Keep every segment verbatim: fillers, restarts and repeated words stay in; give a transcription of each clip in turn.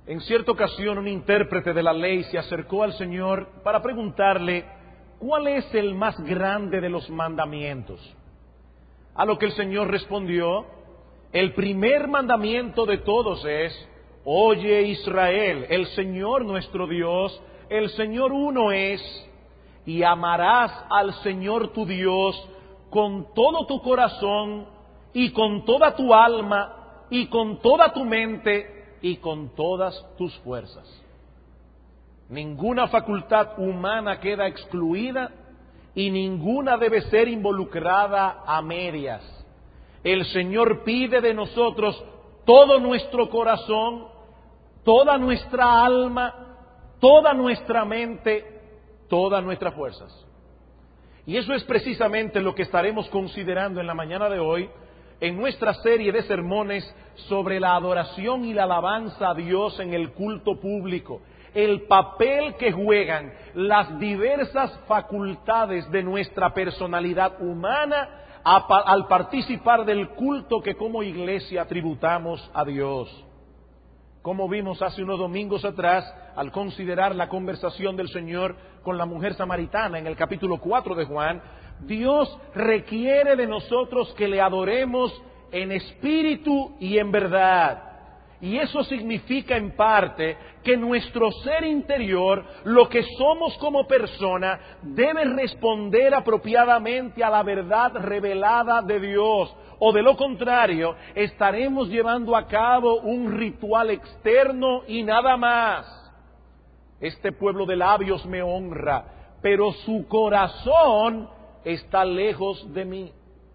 En cierta ocasión, un intérprete de la ley se acercó al Señor para preguntarle cuál es el más grande de los mandamientos. A lo que el Señor respondió: el primer mandamiento de todos es: oye Israel, el Señor nuestro Dios, el Señor uno es, y amarás al Señor tu Dios con todo tu corazón y con toda tu alma y con toda tu mente y con todas tus fuerzas. Ninguna facultad humana queda excluida y ninguna debe ser involucrada a medias. El Señor pide de nosotros todo nuestro corazón, toda nuestra alma, toda nuestra mente, todas nuestras fuerzas. Y eso es precisamente lo que estaremos considerando en la mañana de hoy en nuestra serie de sermones sobre la adoración y la alabanza a Dios en el culto público, el papel que juegan las diversas facultades de nuestra personalidad humana al participar del culto que como iglesia tributamos a Dios. Como vimos hace unos domingos atrás, al considerar la conversación del Señor con la mujer samaritana en el capítulo cuatro de Juan, Dios requiere de nosotros que le adoremos en espíritu y en verdad. Y eso significa en parte que nuestro ser interior, lo que somos como persona, debe responder apropiadamente a la verdad revelada de Dios. O de lo contrario, estaremos llevando a cabo un ritual externo y nada más. Este pueblo de labios me honra, pero su corazón está lejos de mí.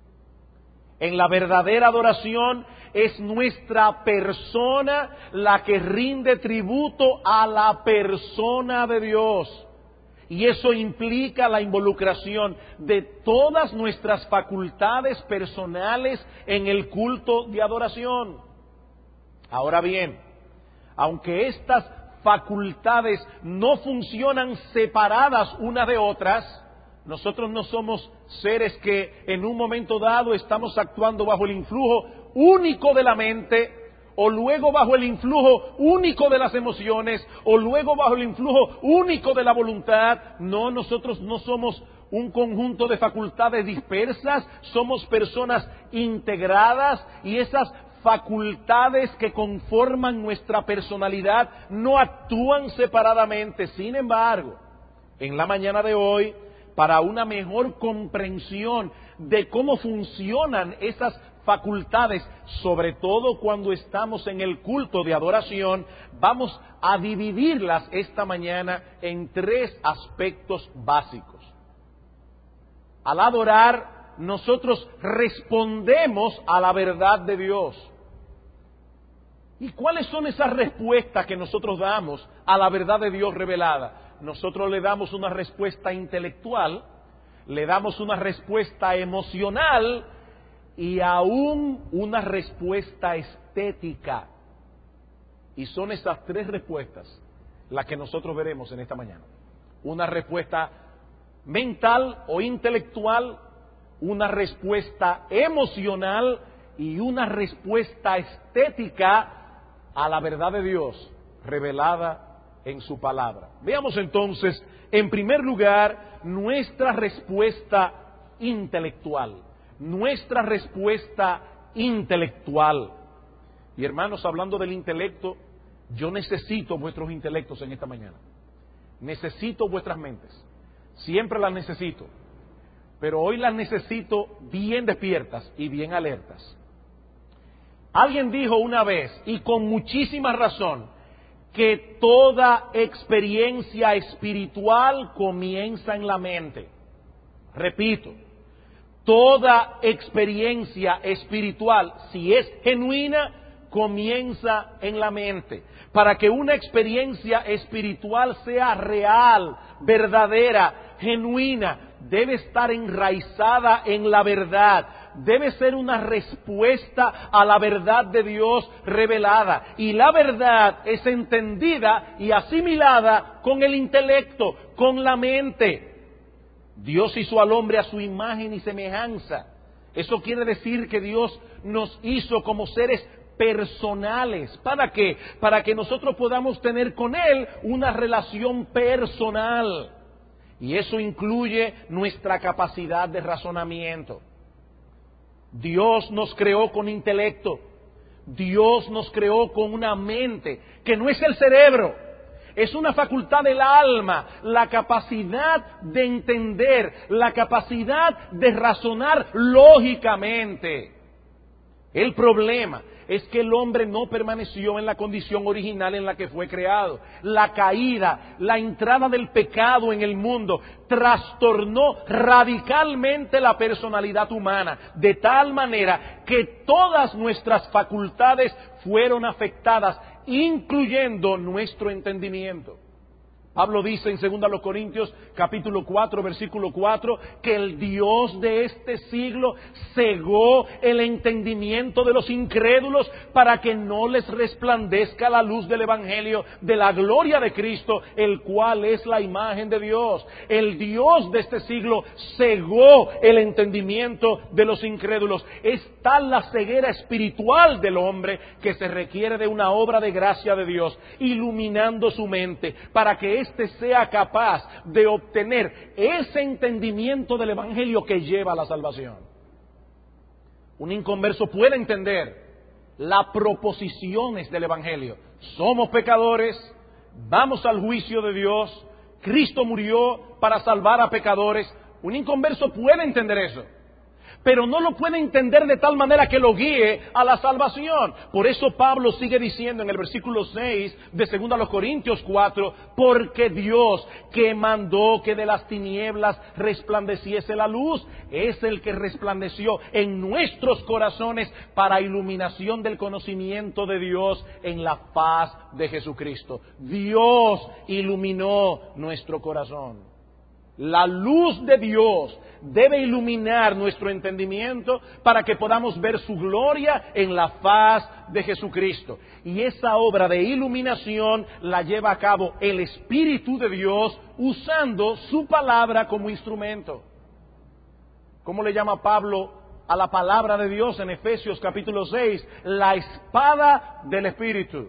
En la verdadera adoración es nuestra persona la que rinde tributo a la persona de Dios. Y eso implica la involucración de todas nuestras facultades personales en el culto de adoración. Ahora bien, aunque estas facultades no funcionan separadas unas de otras, nosotros no somos seres que en un momento dado estamos actuando bajo el influjo único de la mente, o luego bajo el influjo único de las emociones, o luego bajo el influjo único de la voluntad. No, nosotros no somos un conjunto de facultades dispersas, somos personas integradas, y esas facultades que conforman nuestra personalidad no actúan separadamente. Sin embargo, en la mañana de hoy, para una mejor comprensión de cómo funcionan esas facultades, sobre todo cuando estamos en el culto de adoración, vamos a dividirlas esta mañana en tres aspectos básicos. Al adorar, nosotros respondemos a la verdad de Dios. ¿Y cuáles son esas respuestas que nosotros damos a la verdad de Dios revelada? Nosotros le damos una respuesta intelectual, le damos una respuesta emocional y aún una respuesta estética. Y son esas tres respuestas las que nosotros veremos en esta mañana. Una respuesta mental o intelectual, una respuesta emocional y una respuesta estética a la verdad de Dios revelada en su palabra. Veamos entonces, en primer lugar, nuestra respuesta intelectual. Nuestra respuesta intelectual. Y hermanos, hablando del intelecto, yo necesito vuestros intelectos en esta mañana. Necesito vuestras mentes. Siempre las necesito. Pero hoy las necesito bien despiertas y bien alertas. Alguien dijo una vez, y con muchísima razón, que toda experiencia espiritual comienza en la mente. Repito, toda experiencia espiritual, si es genuina, comienza en la mente. Para que una experiencia espiritual sea real, verdadera, genuina, debe estar enraizada en la verdad. Debe ser una respuesta a la verdad de Dios revelada. Y la verdad es entendida y asimilada con el intelecto, con la mente. Dios hizo al hombre a su imagen y semejanza. Eso quiere decir que Dios nos hizo como seres personales. ¿Para qué? Para que nosotros podamos tener con Él una relación personal. Y eso incluye nuestra capacidad de razonamiento. Dios nos creó con intelecto. Dios nos creó con una mente que no es el cerebro. Es una facultad del alma, la capacidad de entender, la capacidad de razonar lógicamente. El problema es que el hombre no permaneció en la condición original en la que fue creado. La caída, la entrada del pecado en el mundo, trastornó radicalmente la personalidad humana, de tal manera que todas nuestras facultades fueron afectadas, incluyendo nuestro entendimiento. Pablo dice en segunda de Corintios capítulo cuatro versículo cuatro que el Dios de este siglo cegó el entendimiento de los incrédulos para que no les resplandezca la luz del evangelio de la gloria de Cristo, el cual es la imagen de Dios. El Dios de este siglo cegó el entendimiento de los incrédulos. Es tal la ceguera espiritual del hombre que se requiere de una obra de gracia de Dios, iluminando su mente para que éste sea capaz de obtener ese entendimiento del evangelio que lleva a la salvación. Un inconverso puede entender las proposiciones del evangelio. Somos pecadores, vamos al juicio de Dios, Cristo murió para salvar a pecadores. Un inconverso puede entender eso, pero no lo puede entender de tal manera que lo guíe a la salvación. Por eso Pablo sigue diciendo en el versículo seis de segunda de Corintios cuatro, porque Dios que mandó que de las tinieblas resplandeciese la luz, es el que resplandeció en nuestros corazones para iluminación del conocimiento de Dios en la faz de Jesucristo. Dios iluminó nuestro corazón. La luz de Dios debe iluminar nuestro entendimiento para que podamos ver su gloria en la faz de Jesucristo. Y esa obra de iluminación la lleva a cabo el Espíritu de Dios usando su palabra como instrumento. ¿Cómo le llama Pablo a la palabra de Dios en Efesios capítulo seis? La espada del Espíritu.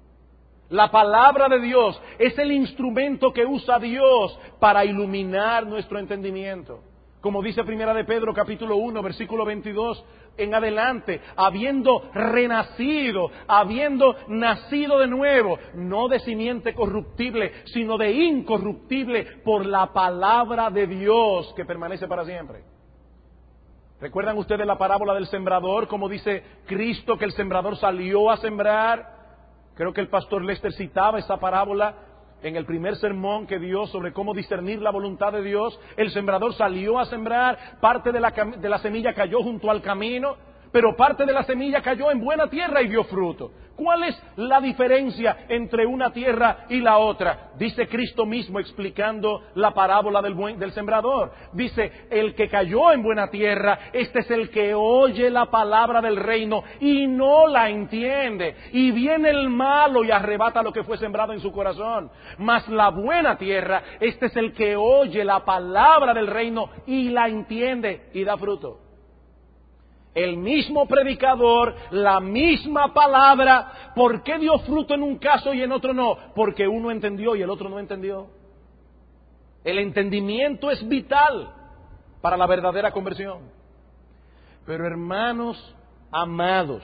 La palabra de Dios es el instrumento que usa Dios para iluminar nuestro entendimiento. Como dice Primera de Pedro capítulo uno versículo veintidós en adelante, habiendo renacido, habiendo nacido de nuevo, no de simiente corruptible, sino de incorruptible por la palabra de Dios que permanece para siempre. ¿Recuerdan ustedes la parábola del sembrador? Como dice Cristo que el sembrador salió a sembrar. Creo que el pastor Lester citaba esa parábola en el primer sermón que dio sobre cómo discernir la voluntad de Dios. El sembrador salió a sembrar, parte de la, de la semilla cayó junto al camino, pero parte de la semilla cayó en buena tierra y dio fruto. ¿Cuál es la diferencia entre una tierra y la otra? Dice Cristo mismo explicando la parábola del, buen, del sembrador. Dice, el que cayó en buena tierra, este es el que oye la palabra del reino y no la entiende. Y viene el malo y arrebata lo que fue sembrado en su corazón. Mas la buena tierra, este es el que oye la palabra del reino y la entiende y da fruto. El mismo predicador, la misma palabra, ¿por qué dio fruto en un caso y en otro no? Porque uno entendió y el otro no entendió. El entendimiento es vital para la verdadera conversión. Pero hermanos amados,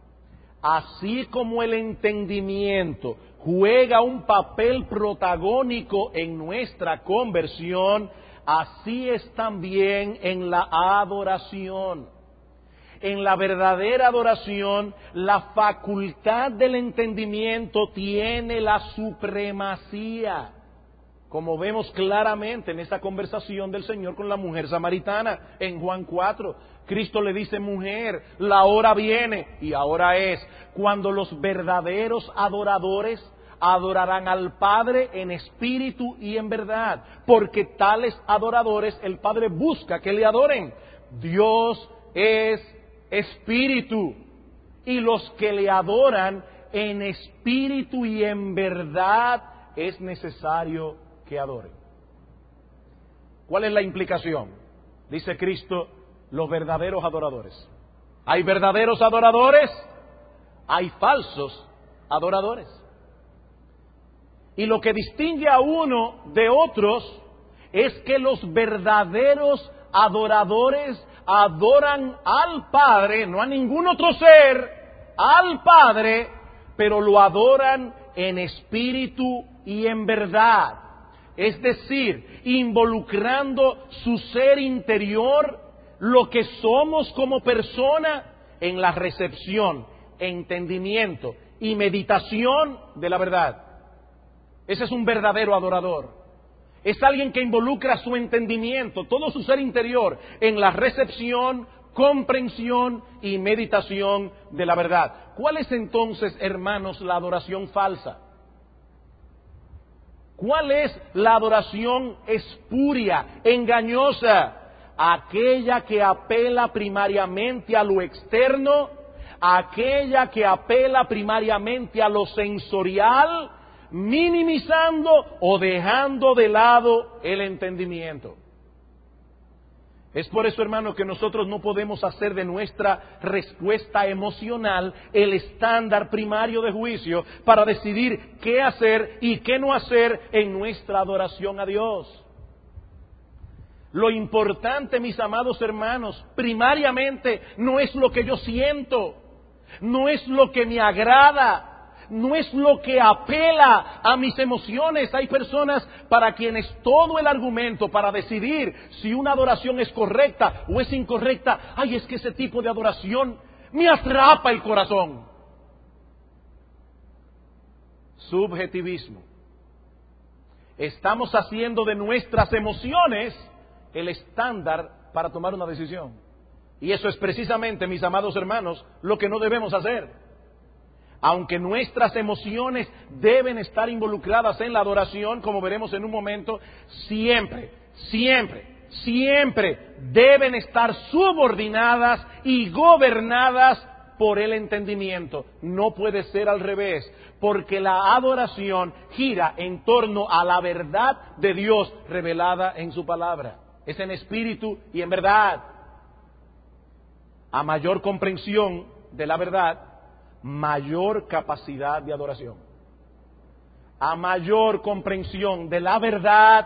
así como el entendimiento juega un papel protagónico en nuestra conversión, así es también en la adoración. En la verdadera adoración, la facultad del entendimiento tiene la supremacía, como vemos claramente en esta conversación del Señor con la mujer samaritana en Juan cuatro. Cristo le dice, mujer, la hora viene, y ahora es, cuando los verdaderos adoradores adorarán al Padre en espíritu y en verdad, porque tales adoradores el Padre busca que le adoren. Dios es espíritu, y los que le adoran en espíritu y en verdad es necesario que adoren. ¿Cuál es la implicación? Dice Cristo, los verdaderos adoradores. ¿Hay verdaderos adoradores? hay falsos adoradores. Y lo que distingue a uno de otros es que los verdaderos adoradores adoran al Padre, no a ningún otro ser, al Padre, pero lo adoran en espíritu y en verdad. Es decir, involucrando su ser interior, lo que somos como persona, en la recepción, entendimiento y meditación de la verdad. Ese es un verdadero adorador. Es alguien que involucra su entendimiento, todo su ser interior, en la recepción, comprensión y meditación de la verdad. ¿Cuál es entonces, hermanos, la adoración falsa? ¿Cuál es la adoración espuria, engañosa? Aquella que apela primariamente a lo externo, aquella que apela primariamente a lo sensorial, minimizando o dejando de lado el entendimiento. Es por eso, hermano, que nosotros no podemos hacer de nuestra respuesta emocional el estándar primario de juicio para decidir qué hacer y qué no hacer en nuestra adoración a Dios. Lo importante, mis amados hermanos, primariamente no es lo que yo siento, no es lo que me agrada, no es lo que apela a mis emociones. Hay personas para quienes todo el argumento para decidir si una adoración es correcta o es incorrecta, ay, es que ese tipo de adoración me atrapa el corazón. Subjetivismo. Estamos haciendo de nuestras emociones el estándar para tomar una decisión. Y eso es precisamente, mis amados hermanos, lo que no debemos hacer. Aunque nuestras emociones deben estar involucradas en la adoración, como veremos en un momento, siempre, siempre, siempre deben estar subordinadas y gobernadas por el entendimiento. No puede ser al revés, porque la adoración gira en torno a la verdad de Dios revelada en su palabra. Es en espíritu y en verdad. A mayor comprensión de la verdad, mayor capacidad de adoración. A mayor comprensión de la verdad,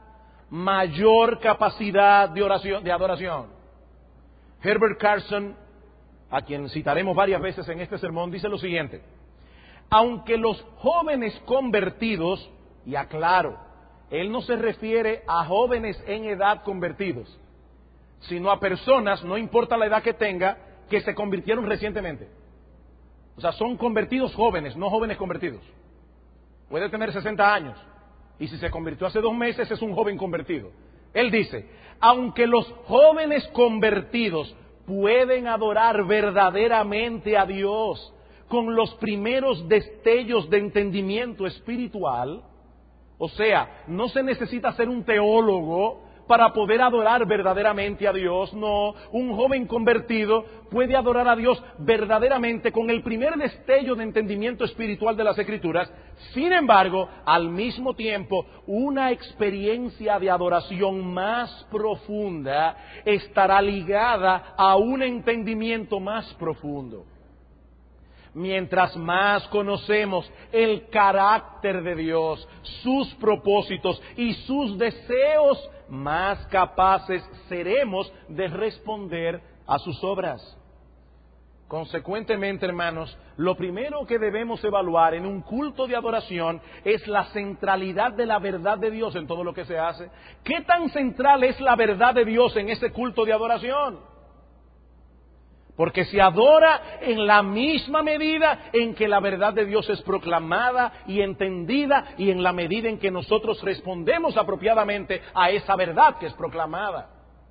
mayor capacidad de oración, de adoración. Herbert Carson, a quien citaremos varias veces en este sermón, dice lo siguiente: aunque los jóvenes convertidos, y aclaro, él no se refiere a jóvenes en edad convertidos, sino a personas, no importa la edad que tenga, que se convirtieron recientemente. O sea, son convertidos jóvenes, no jóvenes convertidos. Puede tener sesenta años, y si se convirtió hace dos meses es un joven convertido. Él dice, aunque los jóvenes convertidos pueden adorar verdaderamente a Dios con los primeros destellos de entendimiento espiritual, o sea, no se necesita ser un teólogo para poder adorar verdaderamente a Dios. No, un joven convertido puede adorar a Dios verdaderamente con el primer destello de entendimiento espiritual de las Escrituras. Sin embargo, al mismo tiempo, una experiencia de adoración más profunda estará ligada a un entendimiento más profundo. Mientras más conocemos el carácter de Dios, sus propósitos y sus deseos, más capaces seremos de responder a sus obras. Consecuentemente, hermanos, lo primero que debemos evaluar en un culto de adoración es la centralidad de la verdad de Dios en todo lo que se hace. ¿Qué tan central es la verdad de Dios en ese culto de adoración? Porque se adora en la misma medida en que la verdad de Dios es proclamada y entendida, y en la medida en que nosotros respondemos apropiadamente a esa verdad que es proclamada.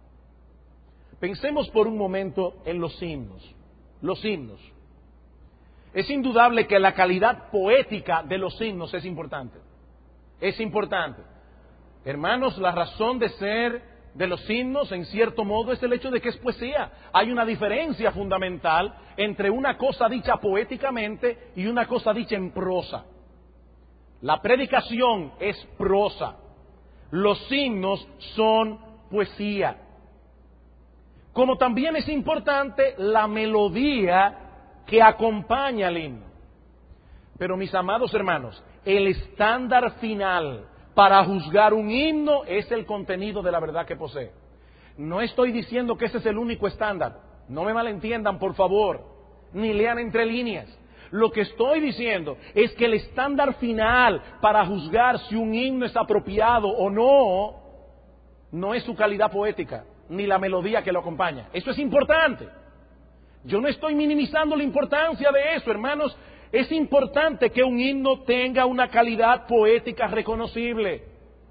Pensemos por un momento en los himnos. Los himnos. Es indudable que la calidad poética de los himnos es importante. Es importante. Hermanos, la razón de ser de los himnos, en cierto modo, es el hecho de que es poesía. Hay una diferencia fundamental entre una cosa dicha poéticamente y una cosa dicha en prosa. La predicación es prosa. Los himnos son poesía. Como también es importante la melodía que acompaña al himno. Pero mis amados hermanos, el estándar final para juzgar un himno es el contenido de la verdad que posee. No estoy diciendo que ese es el único estándar. No me malentiendan, por favor, ni lean entre líneas. Lo que estoy diciendo es que el estándar final para juzgar si un himno es apropiado o no, no es su calidad poética, ni la melodía que lo acompaña. Eso es importante. Yo no estoy minimizando la importancia de eso, hermanos. Es importante que un himno tenga una calidad poética reconocible.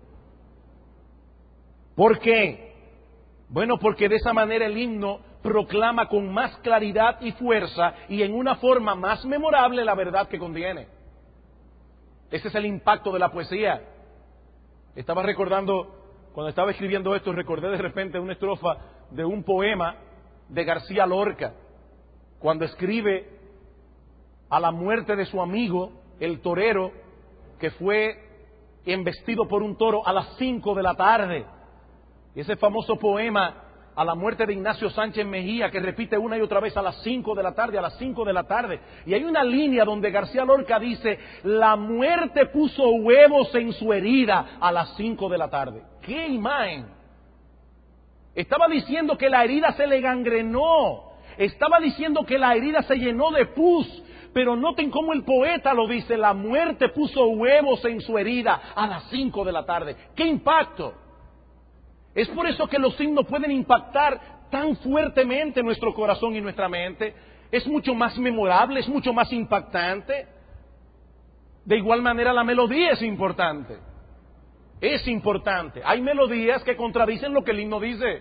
¿Por qué? Bueno, porque de esa manera el himno proclama con más claridad y fuerza y en una forma más memorable la verdad que contiene. Ese es el impacto de la poesía. Estaba recordando, cuando estaba escribiendo esto, recordé de repente una estrofa de un poema de García Lorca, cuando escribe a la muerte de su amigo, el torero, que fue embestido por un toro a las cinco de la tarde. Y ese famoso poema, a la muerte de Ignacio Sánchez Mejía, que repite una y otra vez a las cinco de la tarde, a las cinco de la tarde. Y hay una línea donde García Lorca dice, la muerte puso huevos en su herida a las cinco de la tarde. ¡Qué imagen! Estaba diciendo que la herida se le gangrenó. Estaba diciendo que la herida se llenó de pus. Pero noten cómo el poeta lo dice, la muerte puso huevos en su herida a las cinco de la tarde. ¡Qué impacto! Es por eso que los himnos pueden impactar tan fuertemente nuestro corazón y nuestra mente. Es mucho más memorable, es mucho más impactante. De igual manera la melodía es importante. Es importante. Hay melodías que contradicen lo que el himno dice.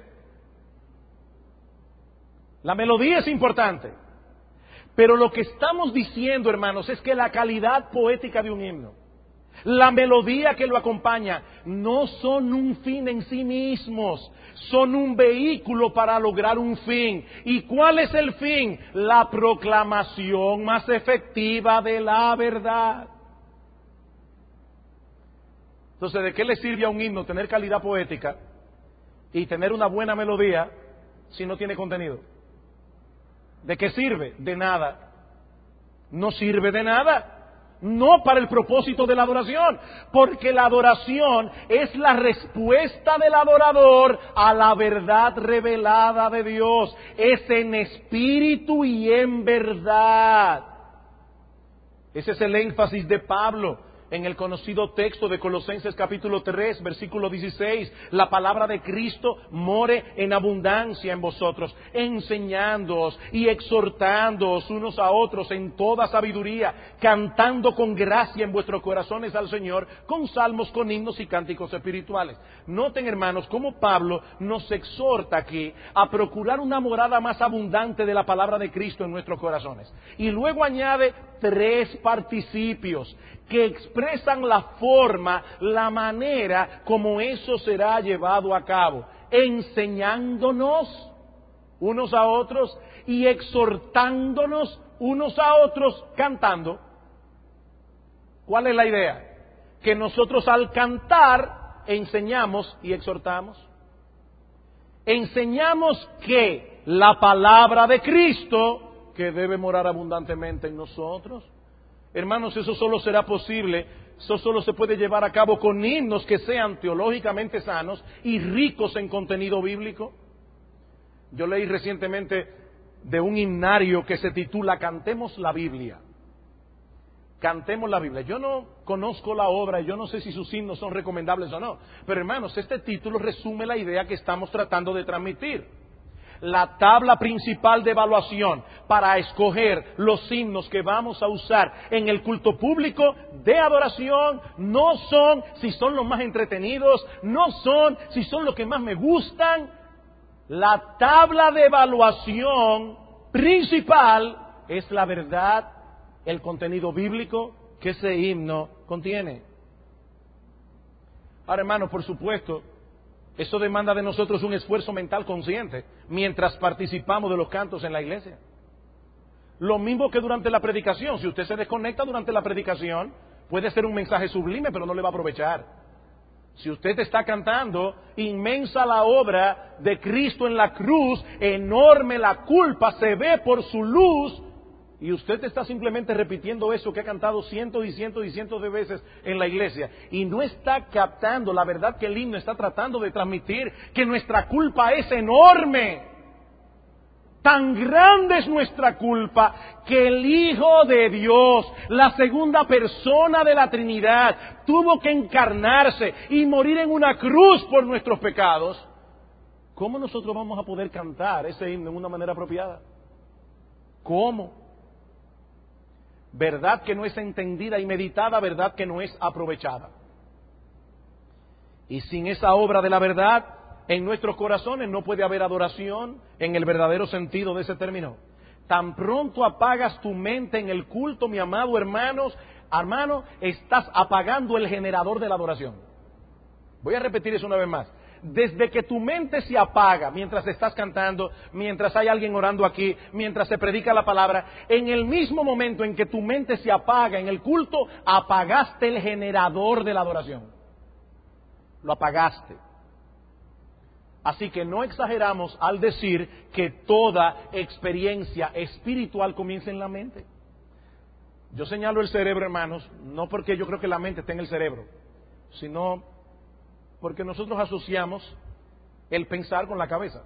La melodía es importante. Pero lo que estamos diciendo, hermanos, es que la calidad poética de un himno, la melodía que lo acompaña, no son un fin en sí mismos, son un vehículo para lograr un fin. ¿Y cuál es el fin? La proclamación más efectiva de la verdad. Entonces, ¿de qué le sirve a un himno tener calidad poética y tener una buena melodía si no tiene contenido? ¿De qué sirve? De nada. No sirve de nada. No para el propósito de la adoración, porque la adoración es la respuesta del adorador a la verdad revelada de Dios. Es en espíritu y en verdad. Ese es el énfasis de Pablo en el conocido texto de Colosenses capítulo tres, versículo dieciséis, la palabra de Cristo more en abundancia en vosotros, enseñándoos y exhortándoos unos a otros en toda sabiduría, cantando con gracia en vuestros corazones al Señor, con salmos, con himnos y cánticos espirituales. Noten, hermanos, cómo Pablo nos exhorta aquí a procurar una morada más abundante de la palabra de Cristo en nuestros corazones. Y luego añade tres participios que expresan la forma, la manera como eso será llevado a cabo, enseñándonos unos a otros y exhortándonos unos a otros cantando. ¿Cuál es la idea? Que nosotros al cantar enseñamos y exhortamos. Enseñamos que la palabra de Cristo, que debe morar abundantemente en nosotros. Hermanos, eso solo será posible, eso solo se puede llevar a cabo con himnos que sean teológicamente sanos y ricos en contenido bíblico. Yo leí recientemente de un himnario que se titula Cantemos la Biblia. Cantemos la Biblia. Yo no conozco la obra, yo no sé si sus himnos son recomendables o no, pero hermanos, este título resume la idea que estamos tratando de transmitir. La tabla principal de evaluación para escoger los himnos que vamos a usar en el culto público de adoración no son si son los más entretenidos, no son si son los que más me gustan. La tabla de evaluación principal es la verdad, el contenido bíblico que ese himno contiene. Ahora, hermanos, por supuesto, eso demanda de nosotros un esfuerzo mental consciente mientras participamos de los cantos en la iglesia. Lo mismo que durante la predicación. Si usted se desconecta durante la predicación, puede ser un mensaje sublime, pero no le va a aprovechar. Si usted está cantando, inmensa la obra de Cristo en la cruz, enorme la culpa, se ve por su luz, Y usted está simplemente repitiendo eso que ha cantado cientos y cientos y cientos de veces en la iglesia. Y no está captando la verdad que el himno está tratando de transmitir, que nuestra culpa es enorme. Tan grande es nuestra culpa que el Hijo de Dios, la segunda persona de la Trinidad, tuvo que encarnarse y morir en una cruz por nuestros pecados. ¿Cómo nosotros vamos a poder cantar ese himno en una manera apropiada? ¿Cómo? Verdad que no es entendida y meditada, verdad que no es aprovechada. Y sin esa obra de la verdad en nuestros corazones no puede haber adoración en el verdadero sentido de ese término. Tan pronto apagas tu mente en el culto, mi amado hermanos, hermano, estás apagando el generador de la adoración. Voy a repetir eso una vez más. Desde que tu mente se apaga mientras estás cantando, mientras hay alguien orando aquí, mientras se predica la palabra, en el mismo momento en que tu mente se apaga en el culto, apagaste el generador de la adoración. Lo apagaste. Así que no exageramos al decir que toda experiencia espiritual comienza en la mente. Yo señalo el cerebro, hermanos, no porque yo creo que la mente está en el cerebro, sino porque nosotros asociamos el pensar con la cabeza.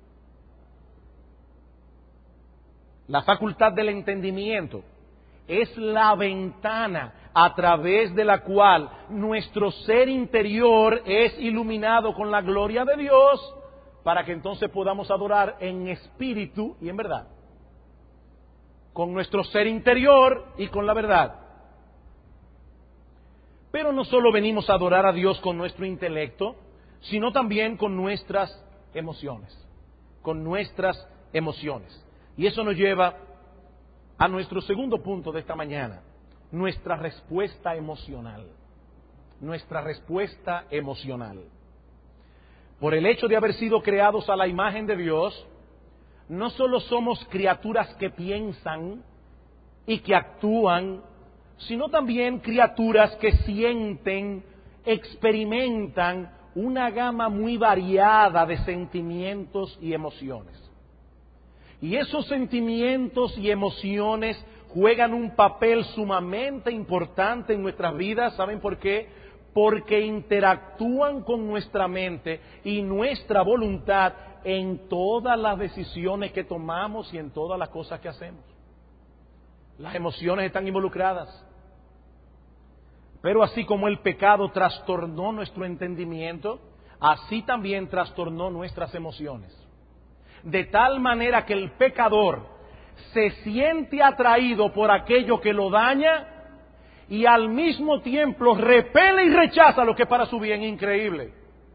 La facultad del entendimiento es la ventana a través de la cual nuestro ser interior es iluminado con la gloria de Dios, para que entonces podamos adorar en espíritu y en verdad. Con nuestro ser interior y con la verdad. Pero no solo venimos a adorar a Dios con nuestro intelecto, sino también con nuestras emociones. Con nuestras emociones. Y eso nos lleva a nuestro segundo punto de esta mañana. Nuestra respuesta emocional. Nuestra respuesta emocional. Por el hecho de haber sido creados a la imagen de Dios, no solo somos criaturas que piensan y que actúan, sino también criaturas que sienten, experimentan una gama muy variada de sentimientos y emociones. Y esos sentimientos y emociones juegan un papel sumamente importante en nuestras vidas. ¿Saben por qué? Porque interactúan con nuestra mente y nuestra voluntad en todas las decisiones que tomamos y en todas las cosas que hacemos. Las emociones están involucradas. Pero así como el pecado trastornó nuestro entendimiento, así también trastornó nuestras emociones. De tal manera que el pecador se siente atraído por aquello que lo daña y al mismo tiempo repele y rechaza lo que es para su bien. Increíble.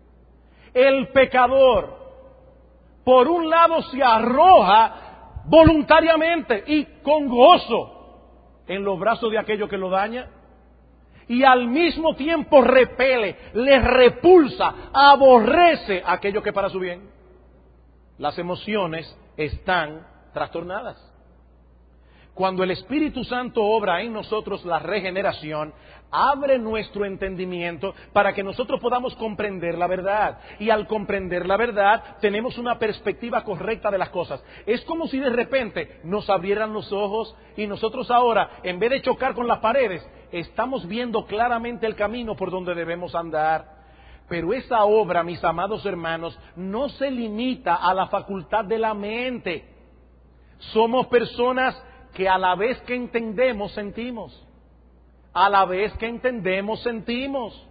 El pecador, por un lado, se arroja voluntariamente y con gozo en los brazos de aquello que lo daña, y al mismo tiempo repele, le repulsa, aborrece aquello que es para su bien. Las emociones están trastornadas. Cuando el Espíritu Santo obra en nosotros la regeneración, abre nuestro entendimiento para que nosotros podamos comprender la verdad. Y al comprender la verdad, tenemos una perspectiva correcta de las cosas. Es como si de repente nos abrieran los ojos y nosotros ahora, en vez de chocar con las paredes, estamos viendo claramente el camino por donde debemos andar. Pero esa obra, mis amados hermanos, no se limita a la facultad de la mente. Somos personas que a la vez que entendemos, sentimos. A la vez que entendemos, sentimos.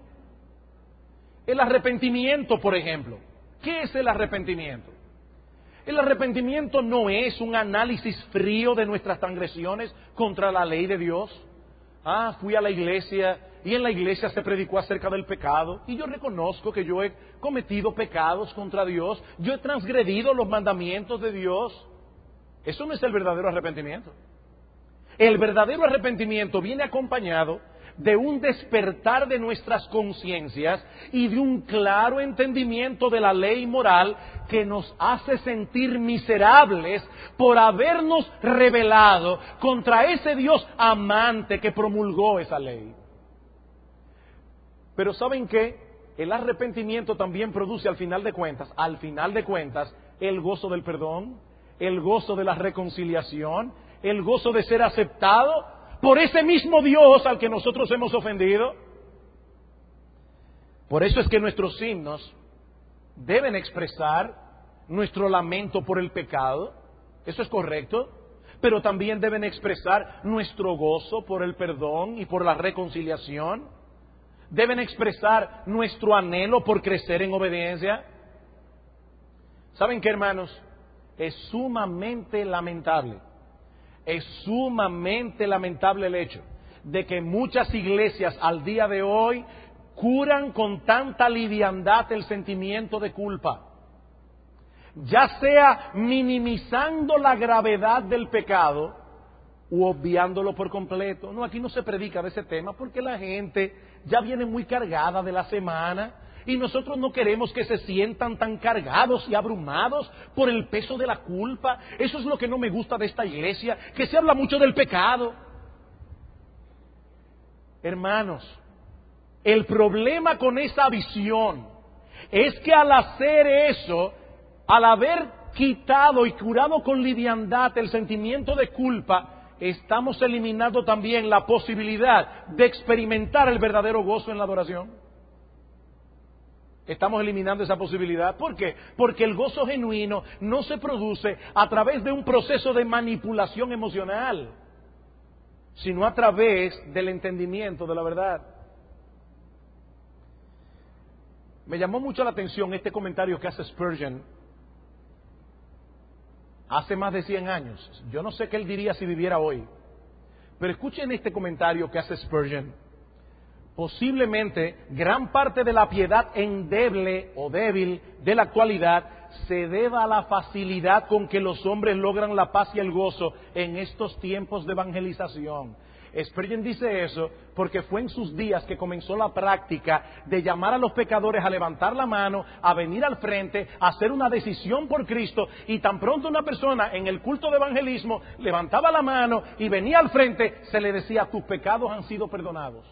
El arrepentimiento, por ejemplo. ¿Qué es el arrepentimiento? El arrepentimiento no es un análisis frío de nuestras transgresiones contra la ley de Dios. Ah, fui a la iglesia y en la iglesia se predicó acerca del pecado y yo reconozco que yo he cometido pecados contra Dios, yo he transgredido los mandamientos de Dios. Eso no es el verdadero arrepentimiento. El verdadero arrepentimiento viene acompañado de un despertar de nuestras conciencias y de un claro entendimiento de la ley moral que nos hace sentir miserables por habernos rebelado contra ese Dios amante que promulgó esa ley. Pero ¿saben qué? El arrepentimiento también produce al final de cuentas, al final de cuentas, el gozo del perdón, el gozo de la reconciliación, el gozo de ser aceptado por ese mismo Dios al que nosotros hemos ofendido. Por eso es que nuestros himnos deben expresar nuestro lamento por el pecado, eso es correcto, pero también deben expresar nuestro gozo por el perdón y por la reconciliación. Deben expresar nuestro anhelo por crecer en obediencia. ¿Saben qué, hermanos? Es sumamente lamentable, es sumamente lamentable el hecho de que muchas iglesias al día de hoy curan con tanta liviandad el sentimiento de culpa, ya sea minimizando la gravedad del pecado u obviándolo por completo. No, aquí no se predica de ese tema porque la gente ya viene muy cargada de la semana y nosotros no queremos que se sientan tan cargados y abrumados por el peso de la culpa. Eso es lo que no me gusta de esta iglesia, que se habla mucho del pecado. Hermanos, el problema con esa visión es que al hacer eso, al haber quitado y curado con liviandad el sentimiento de culpa, estamos eliminando también la posibilidad de experimentar el verdadero gozo en la adoración. Estamos eliminando esa posibilidad. ¿Por qué? Porque el gozo genuino no se produce a través de un proceso de manipulación emocional, sino a través del entendimiento de la verdad. Me llamó mucho la atención este comentario que hace Spurgeon hace más de cien años. Yo no sé qué él diría si viviera hoy, pero escuchen este comentario que hace Spurgeon. Posiblemente gran parte de la piedad endeble o débil de la actualidad se deba a la facilidad con que los hombres logran la paz y el gozo en estos tiempos de evangelización. Spurgeon dice eso porque fue en sus días que comenzó la práctica de llamar a los pecadores a levantar la mano, a venir al frente, a hacer una decisión por Cristo, y tan pronto una persona en el culto de evangelismo levantaba la mano y venía al frente, se le decía: tus pecados han sido perdonados.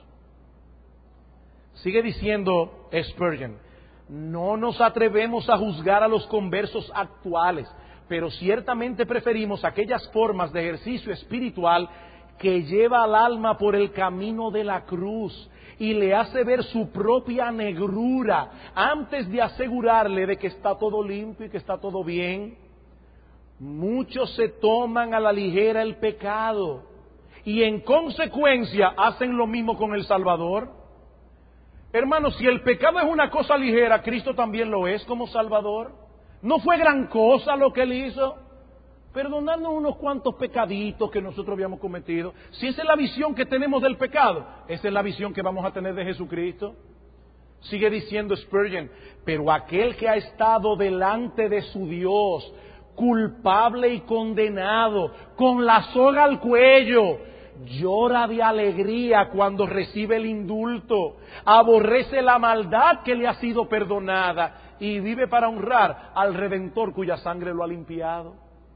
Sigue diciendo Spurgeon: no nos atrevemos a juzgar a los conversos actuales, pero ciertamente preferimos aquellas formas de ejercicio espiritual que lleva al alma por el camino de la cruz y le hace ver su propia negrura antes de asegurarle de que está todo limpio y que está todo bien. Muchos se toman a la ligera el pecado y en consecuencia hacen lo mismo con el Salvador. Hermanos, si el pecado es una cosa ligera, Cristo también lo es como Salvador. No fue gran cosa lo que Él hizo, perdonarnos unos cuantos pecaditos que nosotros habíamos cometido. Si esa es la visión que tenemos del pecado, esa es la visión que vamos a tener de Jesucristo. Sigue diciendo Spurgeon: pero aquel que ha estado delante de su Dios, culpable y condenado, con la soga al cuello, llora de alegría cuando recibe el indulto, aborrece la maldad que le ha sido perdonada y vive para honrar al Redentor cuya sangre lo ha limpiado.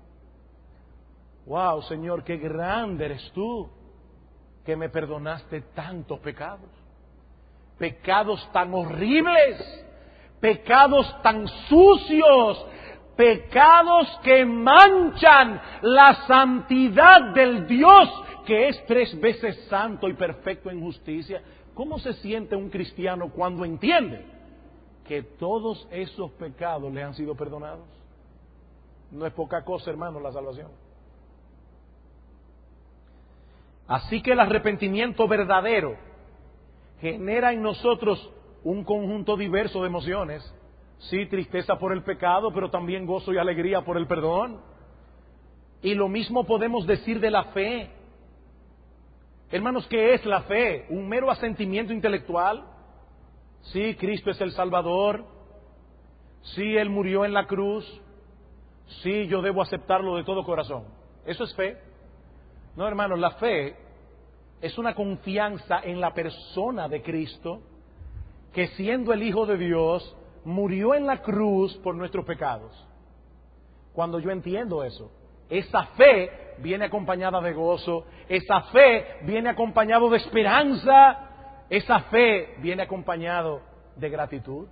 Wow, Señor, qué grande eres tú, que me perdonaste tantos pecados, pecados tan horribles, pecados tan sucios, pecados que manchan la santidad del Dios que es tres veces santo y perfecto en justicia. ¿Cómo se siente un cristiano cuando entiende que todos esos pecados le han sido perdonados? No es poca cosa, hermano, la salvación. Así que el arrepentimiento verdadero genera en nosotros un conjunto diverso de emociones. Sí, tristeza por el pecado, pero también gozo y alegría por el perdón. Y lo mismo podemos decir de la fe. Hermanos, ¿qué es la fe? ¿Un mero asentimiento intelectual? Sí, Cristo es el Salvador. Sí, Él murió en la cruz. Sí, yo debo aceptarlo de todo corazón. ¿Eso es fe? No, hermanos, la fe es una confianza en la persona de Cristo, que siendo el Hijo de Dios, murió en la cruz por nuestros pecados. Cuando yo entiendo eso, esa fe viene acompañada de gozo, esa fe viene acompañado de esperanza, esa fe viene acompañado de gratitud.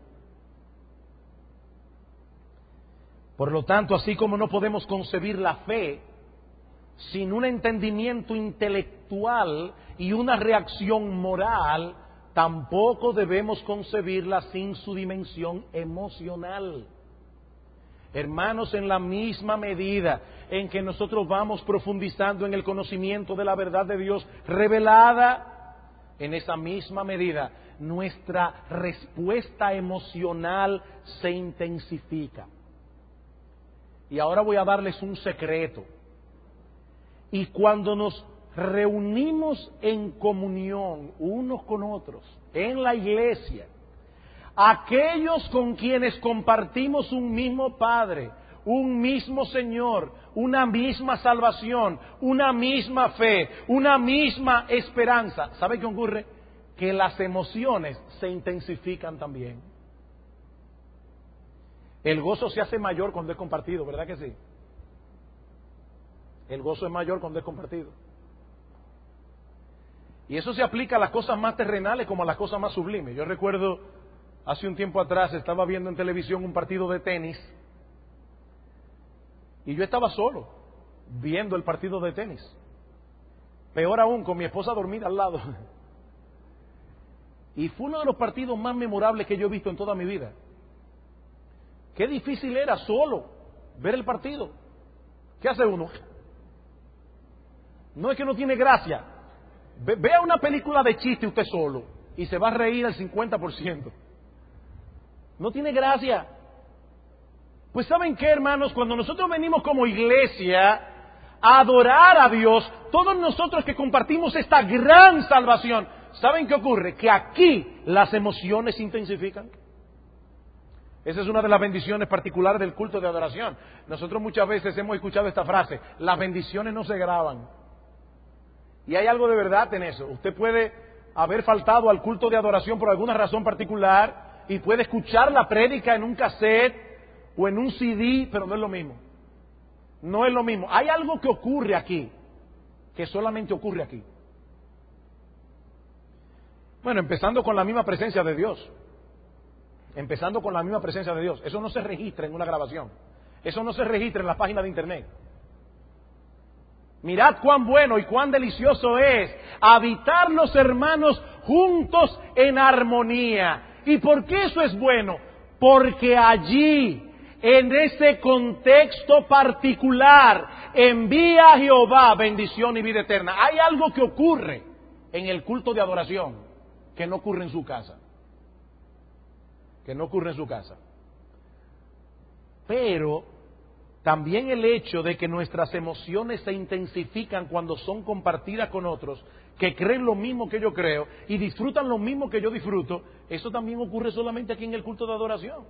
Por lo tanto, así como no podemos concebir la fe sin un entendimiento intelectual y una reacción moral, tampoco debemos concebirla sin su dimensión emocional. Hermanos, en la misma medida en que nosotros vamos profundizando en el conocimiento de la verdad de Dios revelada, en esa misma medida nuestra respuesta emocional se intensifica. Y ahora voy a darles un secreto. Y cuando nos reunimos en comunión unos con otros, en la iglesia, aquellos con quienes compartimos un mismo Padre, un mismo Señor, una misma salvación, una misma fe, una misma esperanza, ¿sabe qué ocurre? Que las emociones se intensifican también. El gozo se hace mayor cuando es compartido, ¿verdad que sí? El gozo es mayor cuando es compartido. Y eso se aplica a las cosas más terrenales como a las cosas más sublimes. Yo recuerdo, hace un tiempo atrás, estaba viendo en televisión un partido de tenis y yo estaba solo viendo el partido de tenis. Peor aún, con mi esposa dormida al lado. Y fue uno de los partidos más memorables que yo he visto en toda mi vida. Qué difícil era solo ver el partido. ¿Qué hace uno? No es que no tiene gracia. Ve, vea una película de chiste usted solo y se va a reír al cincuenta por ciento. No tiene gracia. Pues ¿saben qué, hermanos? Cuando nosotros venimos como iglesia a adorar a Dios, todos nosotros que compartimos esta gran salvación, ¿saben qué ocurre? Que aquí las emociones se intensifican. Esa es una de las bendiciones particulares del culto de adoración. Nosotros muchas veces hemos escuchado esta frase: las bendiciones no se graban. Y hay algo de verdad en eso. Usted puede haber faltado al culto de adoración por alguna razón particular y puede escuchar la prédica en un cassette o en un C D, pero no es lo mismo. No es lo mismo. Hay algo que ocurre aquí, que solamente ocurre aquí. Bueno, empezando con la misma presencia de Dios. Empezando con la misma presencia de Dios. Eso no se registra en una grabación. Eso no se registra en la página de internet. Mirad cuán bueno y cuán delicioso es habitar los hermanos juntos en armonía. ¿Y por qué eso es bueno? Porque allí, en ese contexto particular, envía a Jehová bendición y vida eterna. Hay algo que ocurre en el culto de adoración que no ocurre en su casa. Que no ocurre en su casa. Pero también el hecho de que nuestras emociones se intensifican cuando son compartidas con otros que creen lo mismo que yo creo y disfrutan lo mismo que yo disfruto, eso también ocurre solamente aquí en el culto de adoración.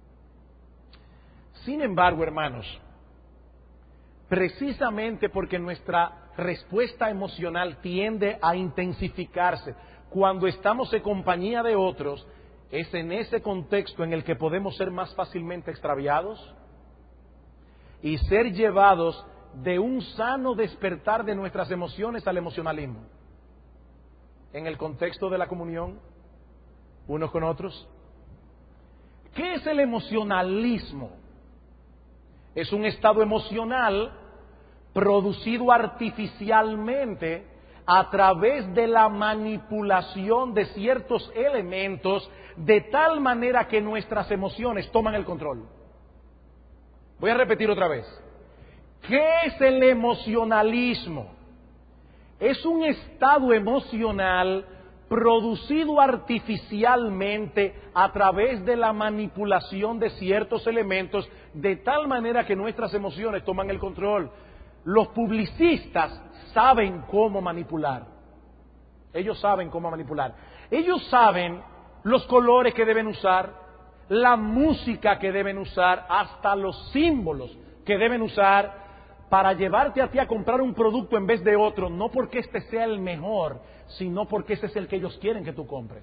Sin embargo, hermanos, precisamente porque nuestra respuesta emocional tiende a intensificarse cuando estamos en compañía de otros, es en ese contexto en el que podemos ser más fácilmente extraviados y ser llevados de un sano despertar de nuestras emociones al emocionalismo. En el contexto de la comunión, unos con otros. ¿Qué es el emocionalismo? Es un estado emocional producido artificialmente a través de la manipulación de ciertos elementos de tal manera que nuestras emociones toman el control. Voy a repetir otra vez. ¿Qué es el emocionalismo? Es un estado emocional producido artificialmente a través de la manipulación de ciertos elementos de tal manera que nuestras emociones toman el control. Los publicistas saben cómo manipular. Ellos saben cómo manipular. Ellos saben los colores que deben usar, la música que deben usar, hasta los símbolos que deben usar para llevarte a ti a comprar un producto en vez de otro, no porque este sea el mejor, sino porque ese es el que ellos quieren que tú compres.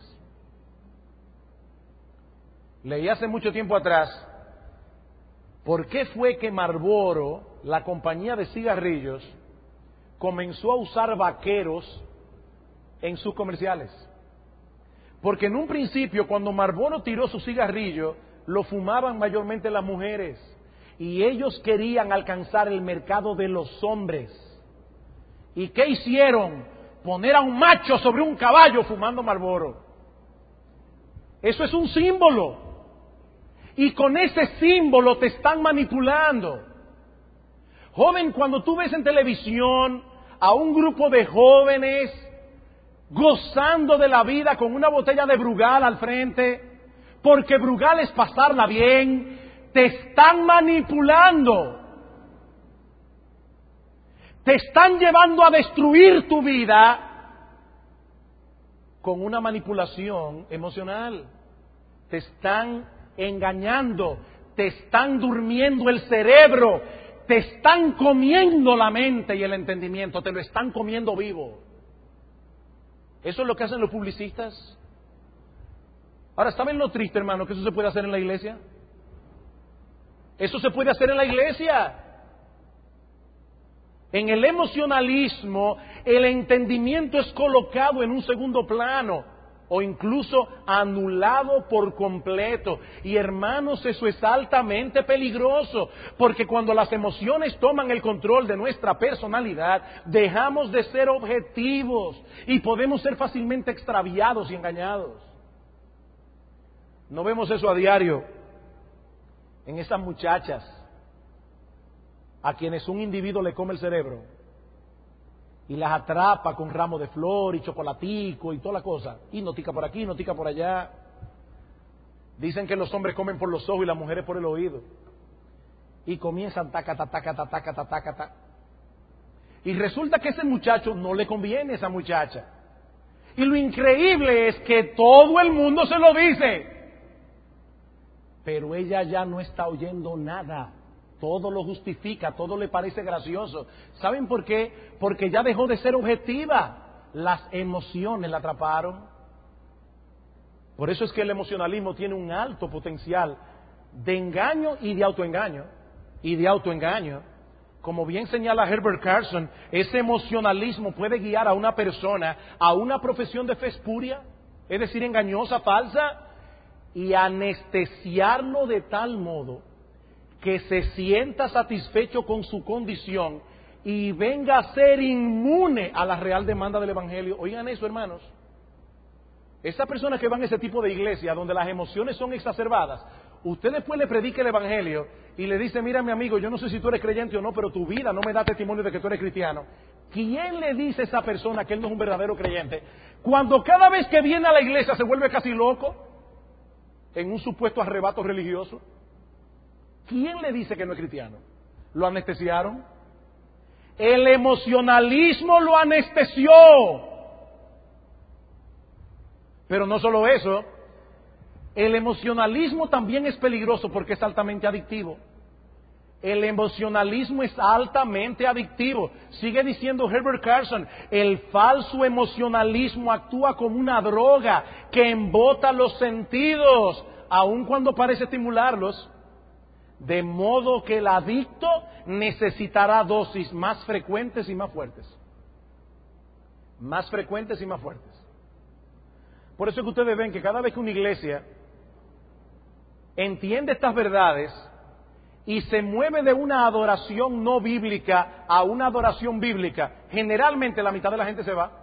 Leí hace mucho tiempo atrás, ¿por qué fue que Marlboro, la compañía de cigarrillos, comenzó a usar vaqueros en sus comerciales? Porque en un principio, cuando Marlboro tiró su cigarrillo, lo fumaban mayormente las mujeres. Y ellos querían alcanzar el mercado de los hombres. ¿Y qué hicieron? Poner a un macho sobre un caballo fumando Marlboro. Eso es un símbolo. Y con ese símbolo te están manipulando. Joven, cuando tú ves en televisión a un grupo de jóvenes gozando de la vida con una botella de Brugal al frente, porque Brugal es pasarla bien, te están manipulando. Te están llevando a destruir tu vida con una manipulación emocional. Te están engañando, te están durmiendo el cerebro, te están comiendo la mente y el entendimiento, te lo están comiendo vivo. Eso es lo que hacen los publicistas. Ahora, ¿saben lo triste, hermano, que eso se puede hacer en la iglesia? Eso se puede hacer en la iglesia. En el emocionalismo, el entendimiento es colocado en un segundo plano o incluso anulado por completo. Y hermanos, eso es altamente peligroso, porque cuando las emociones toman el control de nuestra personalidad, dejamos de ser objetivos y podemos ser fácilmente extraviados y engañados. ¿No vemos eso a diario en esas muchachas a quienes un individuo le come el cerebro y las atrapa con ramo de flor y chocolatico y toda la cosa, y notica por aquí, notica por allá? Dicen que los hombres comen por los ojos y las mujeres por el oído, y comienzan taca, taca, taca, taca, taca, taca, y resulta que ese muchacho no le conviene a esa muchacha, y lo increíble es que todo el mundo se lo dice, pero ella ya no está oyendo nada. Todo lo justifica, todo le parece gracioso. ¿Saben por qué? Porque ya dejó de ser objetiva. Las emociones la atraparon. Por eso es que el emocionalismo tiene un alto potencial de engaño y de autoengaño. Y de autoengaño. Como bien señala Herbert Carson, ese emocionalismo puede guiar a una persona a una profesión de fe espuria, es decir, engañosa, falsa, y anestesiarlo de tal modo que se sienta satisfecho con su condición y venga a ser inmune a la real demanda del Evangelio. Oigan eso, hermanos. Esas personas que van a ese tipo de iglesia donde las emociones son exacerbadas, usted después le predica el Evangelio y le dice: mira, mi amigo, yo no sé si tú eres creyente o no, pero tu vida no me da testimonio de que tú eres cristiano. ¿Quién le dice a esa persona que él no es un verdadero creyente? Cuando cada vez que viene a la iglesia se vuelve casi loco en un supuesto arrebato religioso. ¿Quién le dice que no es cristiano? ¿Lo anestesiaron? El emocionalismo lo anestesió. Pero no solo eso, el emocionalismo también es peligroso porque es altamente adictivo. El emocionalismo es altamente adictivo. Sigue diciendo Herbert Carson, el falso emocionalismo actúa como una droga que embota los sentidos, aun cuando parece estimularlos. De modo que el adicto necesitará dosis más frecuentes y más fuertes. Más frecuentes y más fuertes. Por eso es que ustedes ven que cada vez que una iglesia entiende estas verdades y se mueve de una adoración no bíblica a una adoración bíblica, generalmente la mitad de la gente se va.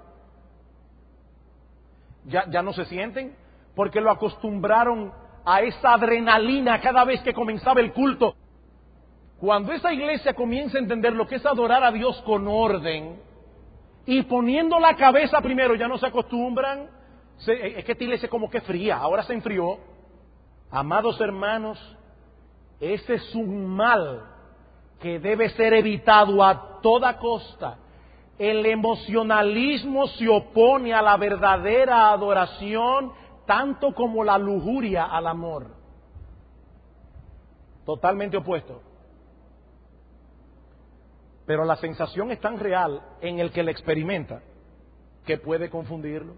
Ya, ya no se sienten porque lo acostumbraron a esa adrenalina cada vez que comenzaba el culto. Cuando esa iglesia comienza a entender lo que es adorar a Dios con orden y poniendo la cabeza primero, ya no se acostumbran. Se, es que esta iglesia como que fría, ahora se enfrió. Amados hermanos, ese es un mal que debe ser evitado a toda costa. El emocionalismo se opone a la verdadera adoración tanto como la lujuria al amor. Totalmente opuesto. Pero la sensación es tan real en el que la experimenta que puede confundirlo.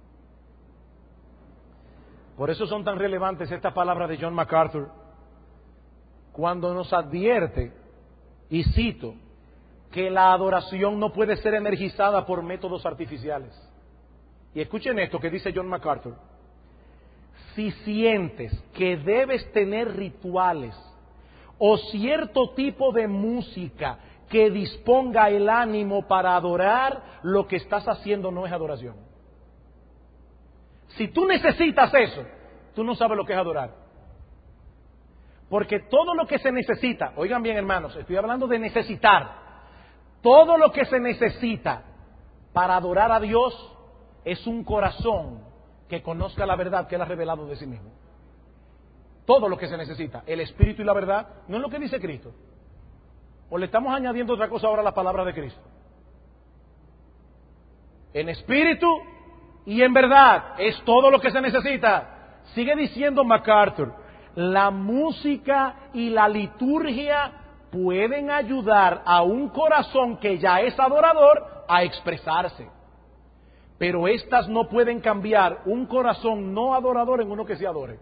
Por eso son tan relevantes estas palabras de John MacArthur cuando nos advierte, y cito, que la adoración no puede ser energizada por métodos artificiales. Y escuchen esto que dice John MacArthur. Si sientes que debes tener rituales o cierto tipo de música que disponga el ánimo para adorar, lo que estás haciendo no es adoración. Si tú necesitas eso, tú no sabes lo que es adorar. Porque todo lo que se necesita, oigan bien hermanos, estoy hablando de necesitar, todo lo que se necesita para adorar a Dios es un corazón que conozca la verdad que Él ha revelado de sí mismo. Todo lo que se necesita, el Espíritu y la verdad, no es lo que dice Cristo. ¿O le estamos añadiendo otra cosa ahora a la palabra de Cristo? En espíritu y en verdad es todo lo que se necesita. Sigue diciendo MacArthur, la música y la liturgia pueden ayudar a un corazón que ya es adorador a expresarse. Pero estas no pueden cambiar un corazón no adorador en uno que se adore.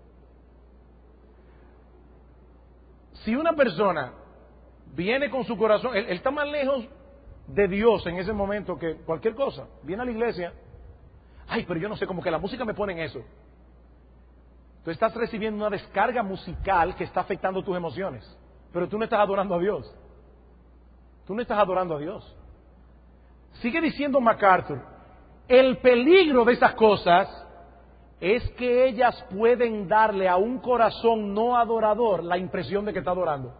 Si una persona viene con su corazón, él, él está más lejos de Dios en ese momento que cualquier cosa. Viene a la iglesia, ay, pero yo no sé, como que la música me pone en eso. Tú estás recibiendo una descarga musical que está afectando tus emociones, pero tú no estás adorando a Dios. Tú no estás adorando a Dios. Sigue diciendo MacArthur, el peligro de esas cosas es que ellas pueden darle a un corazón no adorador la impresión de que está adorando.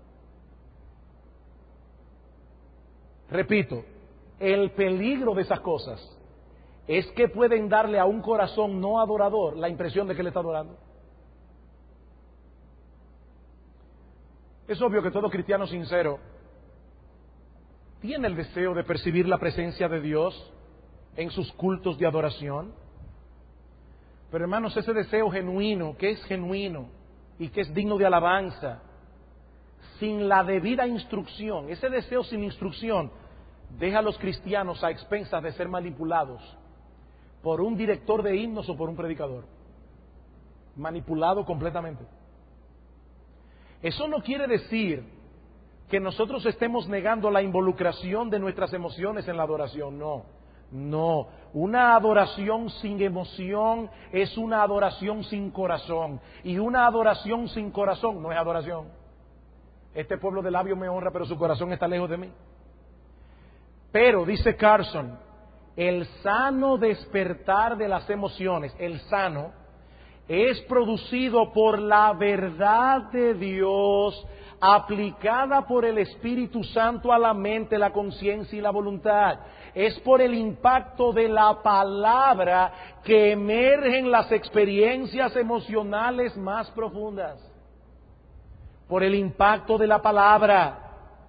Repito, el peligro de esas cosas es que pueden darle a un corazón no adorador la impresión de que le está adorando. Es obvio que todo cristiano sincero tiene el deseo de percibir la presencia de Dios en sus cultos de adoración. Pero hermanos, ese deseo genuino, que es genuino y que es digno de alabanza, sin la debida instrucción, ese deseo sin instrucción, deja a los cristianos a expensas de ser manipulados por un director de himnos o por un predicador. Manipulado completamente. Eso no quiere decir que nosotros estemos negando la involucración de nuestras emociones en la adoración, no. No, una adoración sin emoción es una adoración sin corazón. Y una adoración sin corazón no es adoración. Este pueblo de labios me honra, pero su corazón está lejos de mí. Pero, dice Carson, el sano despertar de las emociones, el sano, es producido por la verdad de Dios aplicada por el Espíritu Santo a la mente, la conciencia y la voluntad. Es por el impacto de la palabra que emergen las experiencias emocionales más profundas. Por el impacto de la palabra.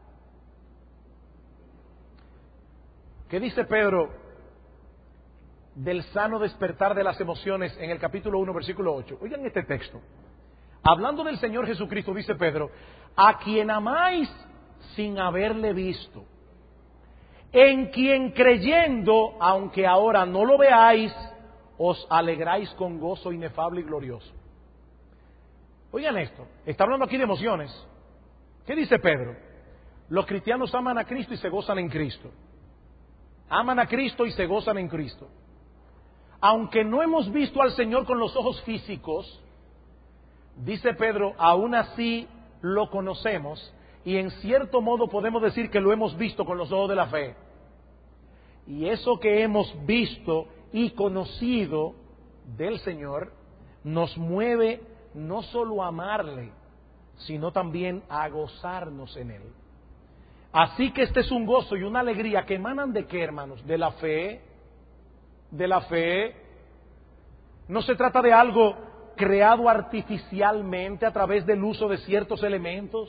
¿Qué dice Pedro del sano despertar de las emociones en el capítulo uno, versículo ocho? Oigan este texto. Hablando del Señor Jesucristo, dice Pedro, a quien amáis sin haberle visto, en quien creyendo, aunque ahora no lo veáis, os alegráis con gozo inefable y glorioso. Oigan esto, está hablando aquí de emociones. ¿Qué dice Pedro? Los cristianos aman a Cristo y se gozan en Cristo. Aman a Cristo y se gozan en Cristo. Aunque no hemos visto al Señor con los ojos físicos, dice Pedro, aún así lo conocemos y en cierto modo podemos decir que lo hemos visto con los ojos de la fe. Y eso que hemos visto y conocido del Señor nos mueve no solo a amarle, sino también a gozarnos en Él. Así que este es un gozo y una alegría que emanan de qué, hermanos, de la fe, de la fe. No se trata de algo creado artificialmente a través del uso de ciertos elementos.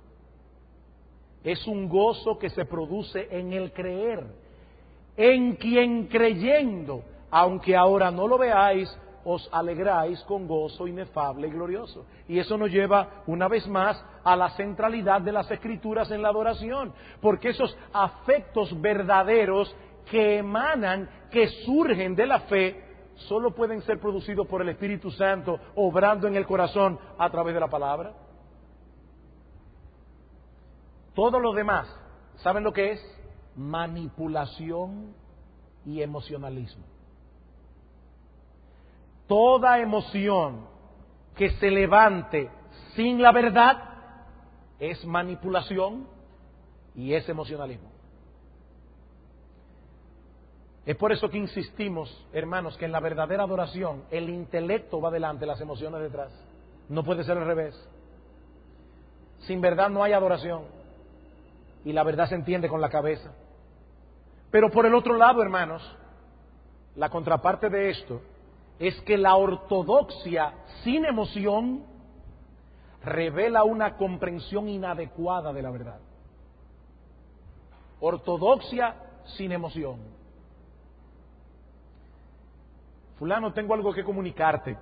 Es un gozo que se produce en el creer, en quien creyendo, aunque ahora no lo veáis, os alegráis con gozo inefable y glorioso. Y eso nos lleva una vez más a la centralidad de las Escrituras en la adoración, porque esos afectos verdaderos que emanan, que surgen de la fe, solo pueden ser producidos por el Espíritu Santo, obrando en el corazón a través de la palabra. Todo lo demás, ¿saben lo que es? Manipulación y emocionalismo. Toda emoción que se levante sin la verdad es manipulación y es emocionalismo. Es por eso que insistimos, hermanos, que en la verdadera adoración el intelecto va delante, las emociones detrás. No puede ser al revés. Sin verdad no hay adoración, y la verdad se entiende con la cabeza. Pero por el otro lado, hermanos, la contraparte de esto es que la ortodoxia sin emoción revela una comprensión inadecuada de la verdad. Ortodoxia sin emoción. Fulano, tengo algo que comunicarte.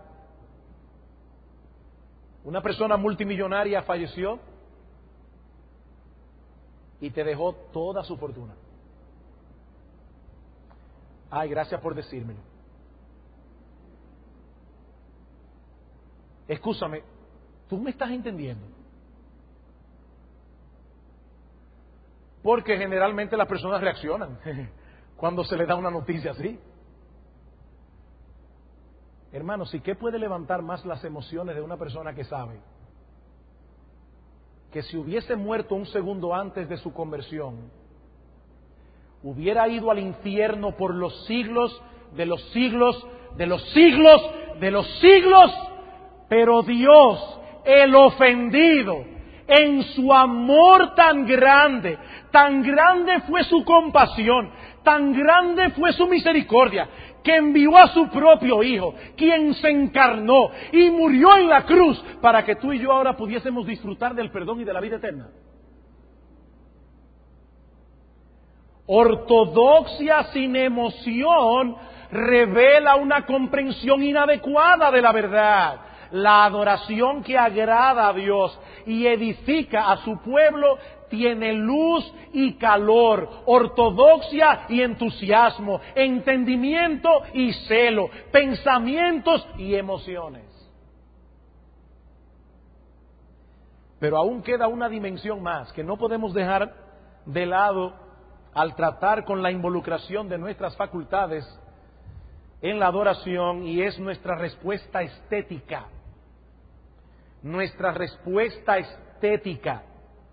Una persona multimillonaria falleció y te dejó toda su fortuna. Ay, gracias por decírmelo. Escúchame, ¿tú me estás entendiendo? Porque generalmente las personas reaccionan cuando se les da una noticia así. Hermanos, ¿y qué puede levantar más las emociones de una persona que sabe que si hubiese muerto un segundo antes de su conversión, hubiera ido al infierno por los siglos, de los siglos, de los siglos, de los siglos, pero Dios, el ofendido, en su amor tan grande, tan grande fue su compasión, tan grande fue su misericordia, que envió a su propio Hijo, quien se encarnó y murió en la cruz para que tú y yo ahora pudiésemos disfrutar del perdón y de la vida eterna? Ortodoxia sin emoción revela una comprensión inadecuada de la verdad. La adoración que agrada a Dios y edifica a su pueblo tiene luz y calor, ortodoxia y entusiasmo, entendimiento y celo, pensamientos y emociones. Pero aún queda una dimensión más que no podemos dejar de lado al tratar con la involucración de nuestras facultades en la adoración, y es nuestra respuesta estética. Nuestra respuesta estética.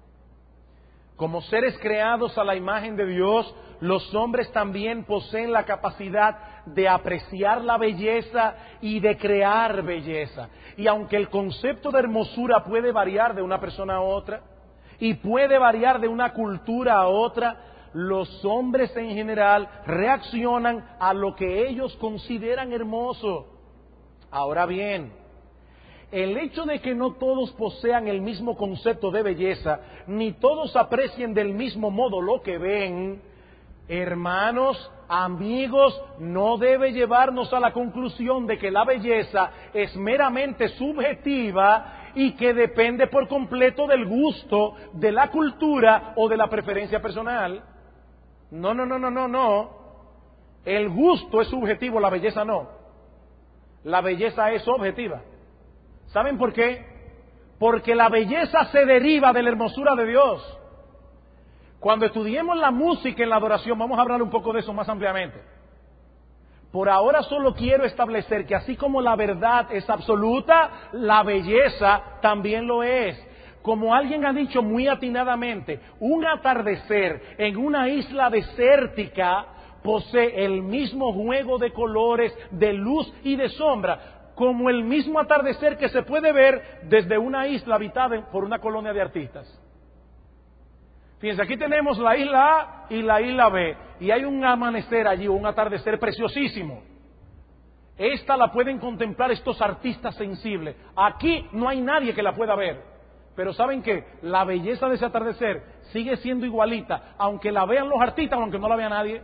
Como seres creados a la imagen de Dios, los hombres también poseen la capacidad de apreciar la belleza y de crear belleza. Y aunque el concepto de hermosura puede variar de una persona a otra, y puede variar de una cultura a otra, los hombres en general reaccionan a lo que ellos consideran hermoso. Ahora bien, el hecho de que no todos posean el mismo concepto de belleza, ni todos aprecien del mismo modo lo que ven, hermanos, amigos, no debe llevarnos a la conclusión de que la belleza es meramente subjetiva y que depende por completo del gusto, de la cultura o de la preferencia personal. No, no, no, no, no, no. El gusto es subjetivo, la belleza no. La belleza es objetiva. ¿Saben por qué? Porque la belleza se deriva de la hermosura de Dios. Cuando estudiemos la música en la adoración, vamos a hablar un poco de eso más ampliamente. Por ahora solo quiero establecer que así como la verdad es absoluta, la belleza también lo es. Como alguien ha dicho muy atinadamente, un atardecer en una isla desértica posee el mismo juego de colores, de luz y de sombra, como el mismo atardecer que se puede ver desde una isla habitada por una colonia de artistas. Fíjense, aquí tenemos la isla A y la isla B, y hay un amanecer allí, un atardecer preciosísimo. Esta la pueden contemplar estos artistas sensibles. Aquí no hay nadie que la pueda ver. Pero ¿saben qué? La belleza de ese atardecer sigue siendo igualita, aunque la vean los artistas o aunque no la vea nadie.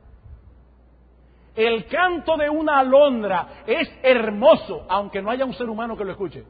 El canto de una alondra es hermoso, aunque no haya un ser humano que lo escuche.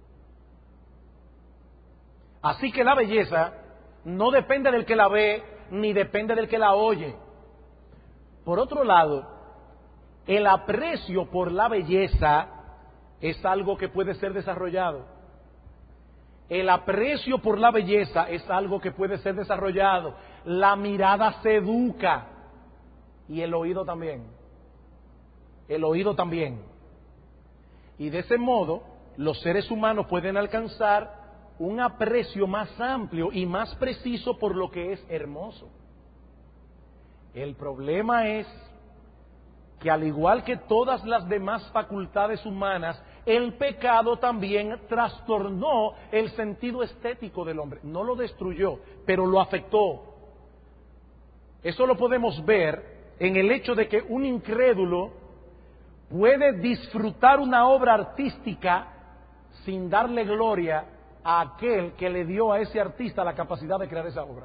Así que la belleza no depende del que la ve, ni depende del que la oye. Por otro lado, el aprecio por la belleza es algo que puede ser desarrollado. El aprecio por la belleza es algo que puede ser desarrollado. La mirada se educa y el oído también. El oído también. Y de ese modo, los seres humanos pueden alcanzar un aprecio más amplio y más preciso por lo que es hermoso. El problema es que al igual que todas las demás facultades humanas, el pecado también trastornó el sentido estético del hombre. No lo destruyó, pero lo afectó. Eso lo podemos ver en el hecho de que un incrédulo puede disfrutar una obra artística sin darle gloria a aquel que le dio a ese artista la capacidad de crear esa obra.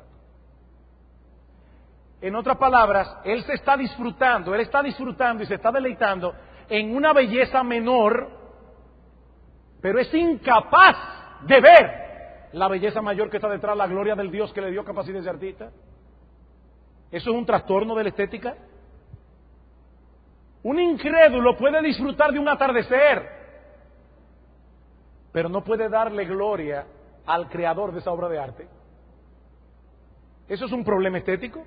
En otras palabras, él se está disfrutando, él está disfrutando y se está deleitando en una belleza menor, pero es incapaz de ver la belleza mayor que está detrás, la gloria del Dios que le dio capacidad de ese artista. ¿Eso es un trastorno de la estética? Un incrédulo puede disfrutar de un atardecer, pero no puede darle gloria al creador de esa obra de arte. ¿Eso es un problema estético?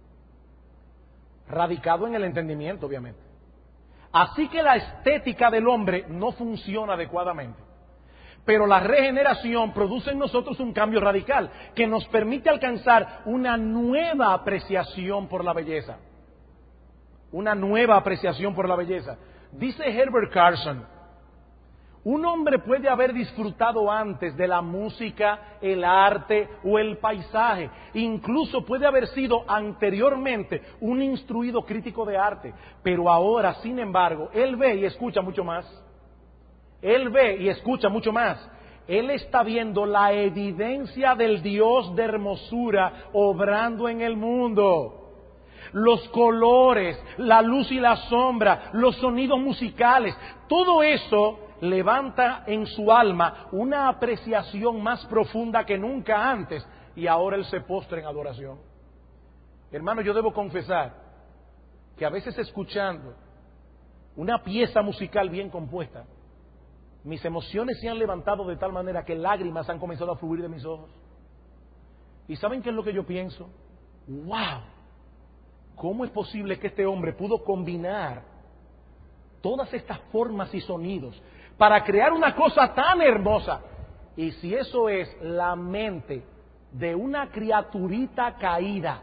Radicado en el entendimiento, obviamente. Así que la estética del hombre no funciona adecuadamente. Pero la regeneración produce en nosotros un cambio radical que nos permite alcanzar una nueva apreciación por la belleza. Una nueva apreciación por la belleza. Dice Herbert Carson, un hombre puede haber disfrutado antes de la música, el arte o el paisaje. Incluso puede haber sido anteriormente un instruido crítico de arte. Pero ahora, sin embargo, él ve y escucha mucho más. Él ve y escucha mucho más. Él está viendo la evidencia del Dios de hermosura obrando en el mundo. Los colores, la luz y la sombra, los sonidos musicales, todo eso levanta en su alma una apreciación más profunda que nunca antes, y ahora él se postra en adoración. Hermano, yo debo confesar que a veces escuchando una pieza musical bien compuesta, mis emociones se han levantado de tal manera que lágrimas han comenzado a fluir de mis ojos. ¿Y saben qué es lo que yo pienso? ¡Wow! ¿Cómo es posible que este hombre pudo combinar todas estas formas y sonidos para crear una cosa tan hermosa? Y si eso es la mente de una criaturita caída,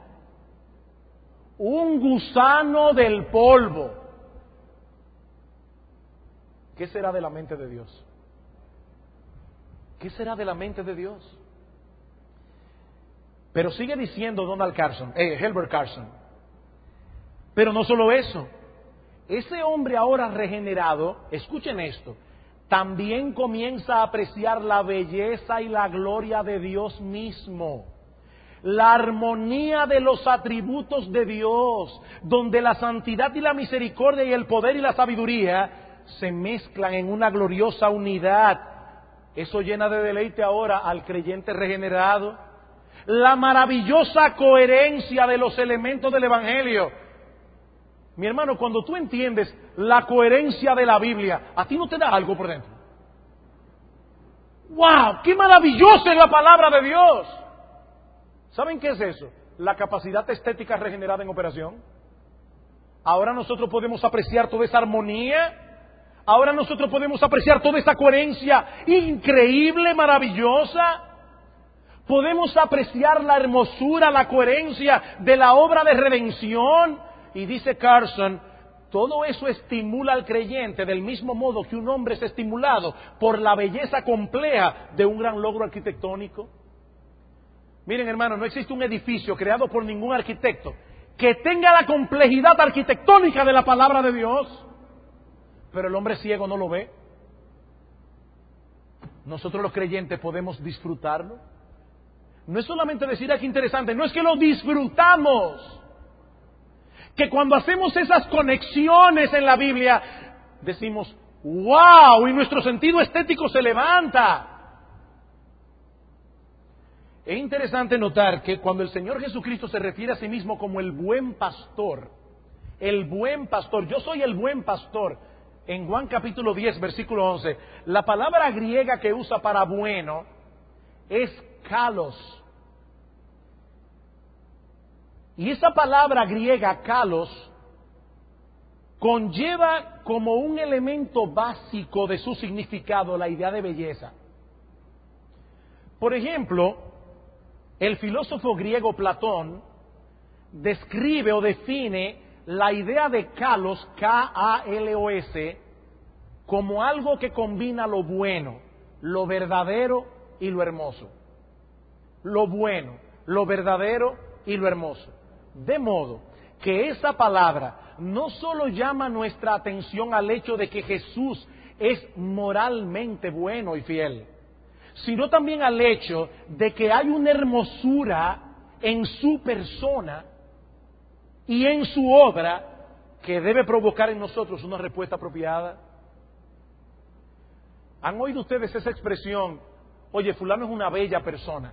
un gusano del polvo, ¿qué será de la mente de Dios? ¿Qué será de la mente de Dios? Pero sigue diciendo Donald Carson, eh, Herbert Carson. Pero no solo eso, ese hombre ahora regenerado, escuchen esto, también comienza a apreciar la belleza y la gloria de Dios mismo. La armonía de los atributos de Dios, donde la santidad y la misericordia y el poder y la sabiduría se mezclan en una gloriosa unidad. Eso llena de deleite ahora al creyente regenerado. La maravillosa coherencia de los elementos del Evangelio. Mi hermano, cuando tú entiendes la coherencia de la Biblia, ¿a ti no te da algo por dentro? ¡Wow! ¡Qué maravillosa es la palabra de Dios! ¿Saben qué es eso? La capacidad estética regenerada en operación. Ahora nosotros podemos apreciar toda esa armonía. Ahora nosotros podemos apreciar toda esa coherencia increíble, maravillosa. Podemos apreciar la hermosura, la coherencia de la obra de redención. Y dice Carson, todo eso estimula al creyente del mismo modo que un hombre es estimulado por la belleza compleja de un gran logro arquitectónico. Miren, hermano, no existe un edificio creado por ningún arquitecto que tenga la complejidad arquitectónica de la palabra de Dios, pero el hombre ciego no lo ve. Nosotros los creyentes podemos disfrutarlo. No es solamente decir, ah, qué interesante, no es que lo disfrutamos. Que cuando hacemos esas conexiones en la Biblia, decimos, wow, y nuestro sentido estético se levanta. Es interesante notar que cuando el Señor Jesucristo se refiere a sí mismo como el buen pastor, el buen pastor, yo soy el buen pastor, en Juan capítulo diez, versículo once, la palabra griega que usa para bueno es kalos. Y esa palabra griega, kalos, conlleva como un elemento básico de su significado la idea de belleza. Por ejemplo, el filósofo griego Platón describe o define la idea de kalos, K A L O S, como algo que combina lo bueno, lo verdadero y lo hermoso. Lo bueno, lo verdadero y lo hermoso. De modo que esa palabra no solo llama nuestra atención al hecho de que Jesús es moralmente bueno y fiel, sino también al hecho de que hay una hermosura en su persona y en su obra que debe provocar en nosotros una respuesta apropiada. ¿Han oído ustedes esa expresión? Oye, fulano es una bella persona.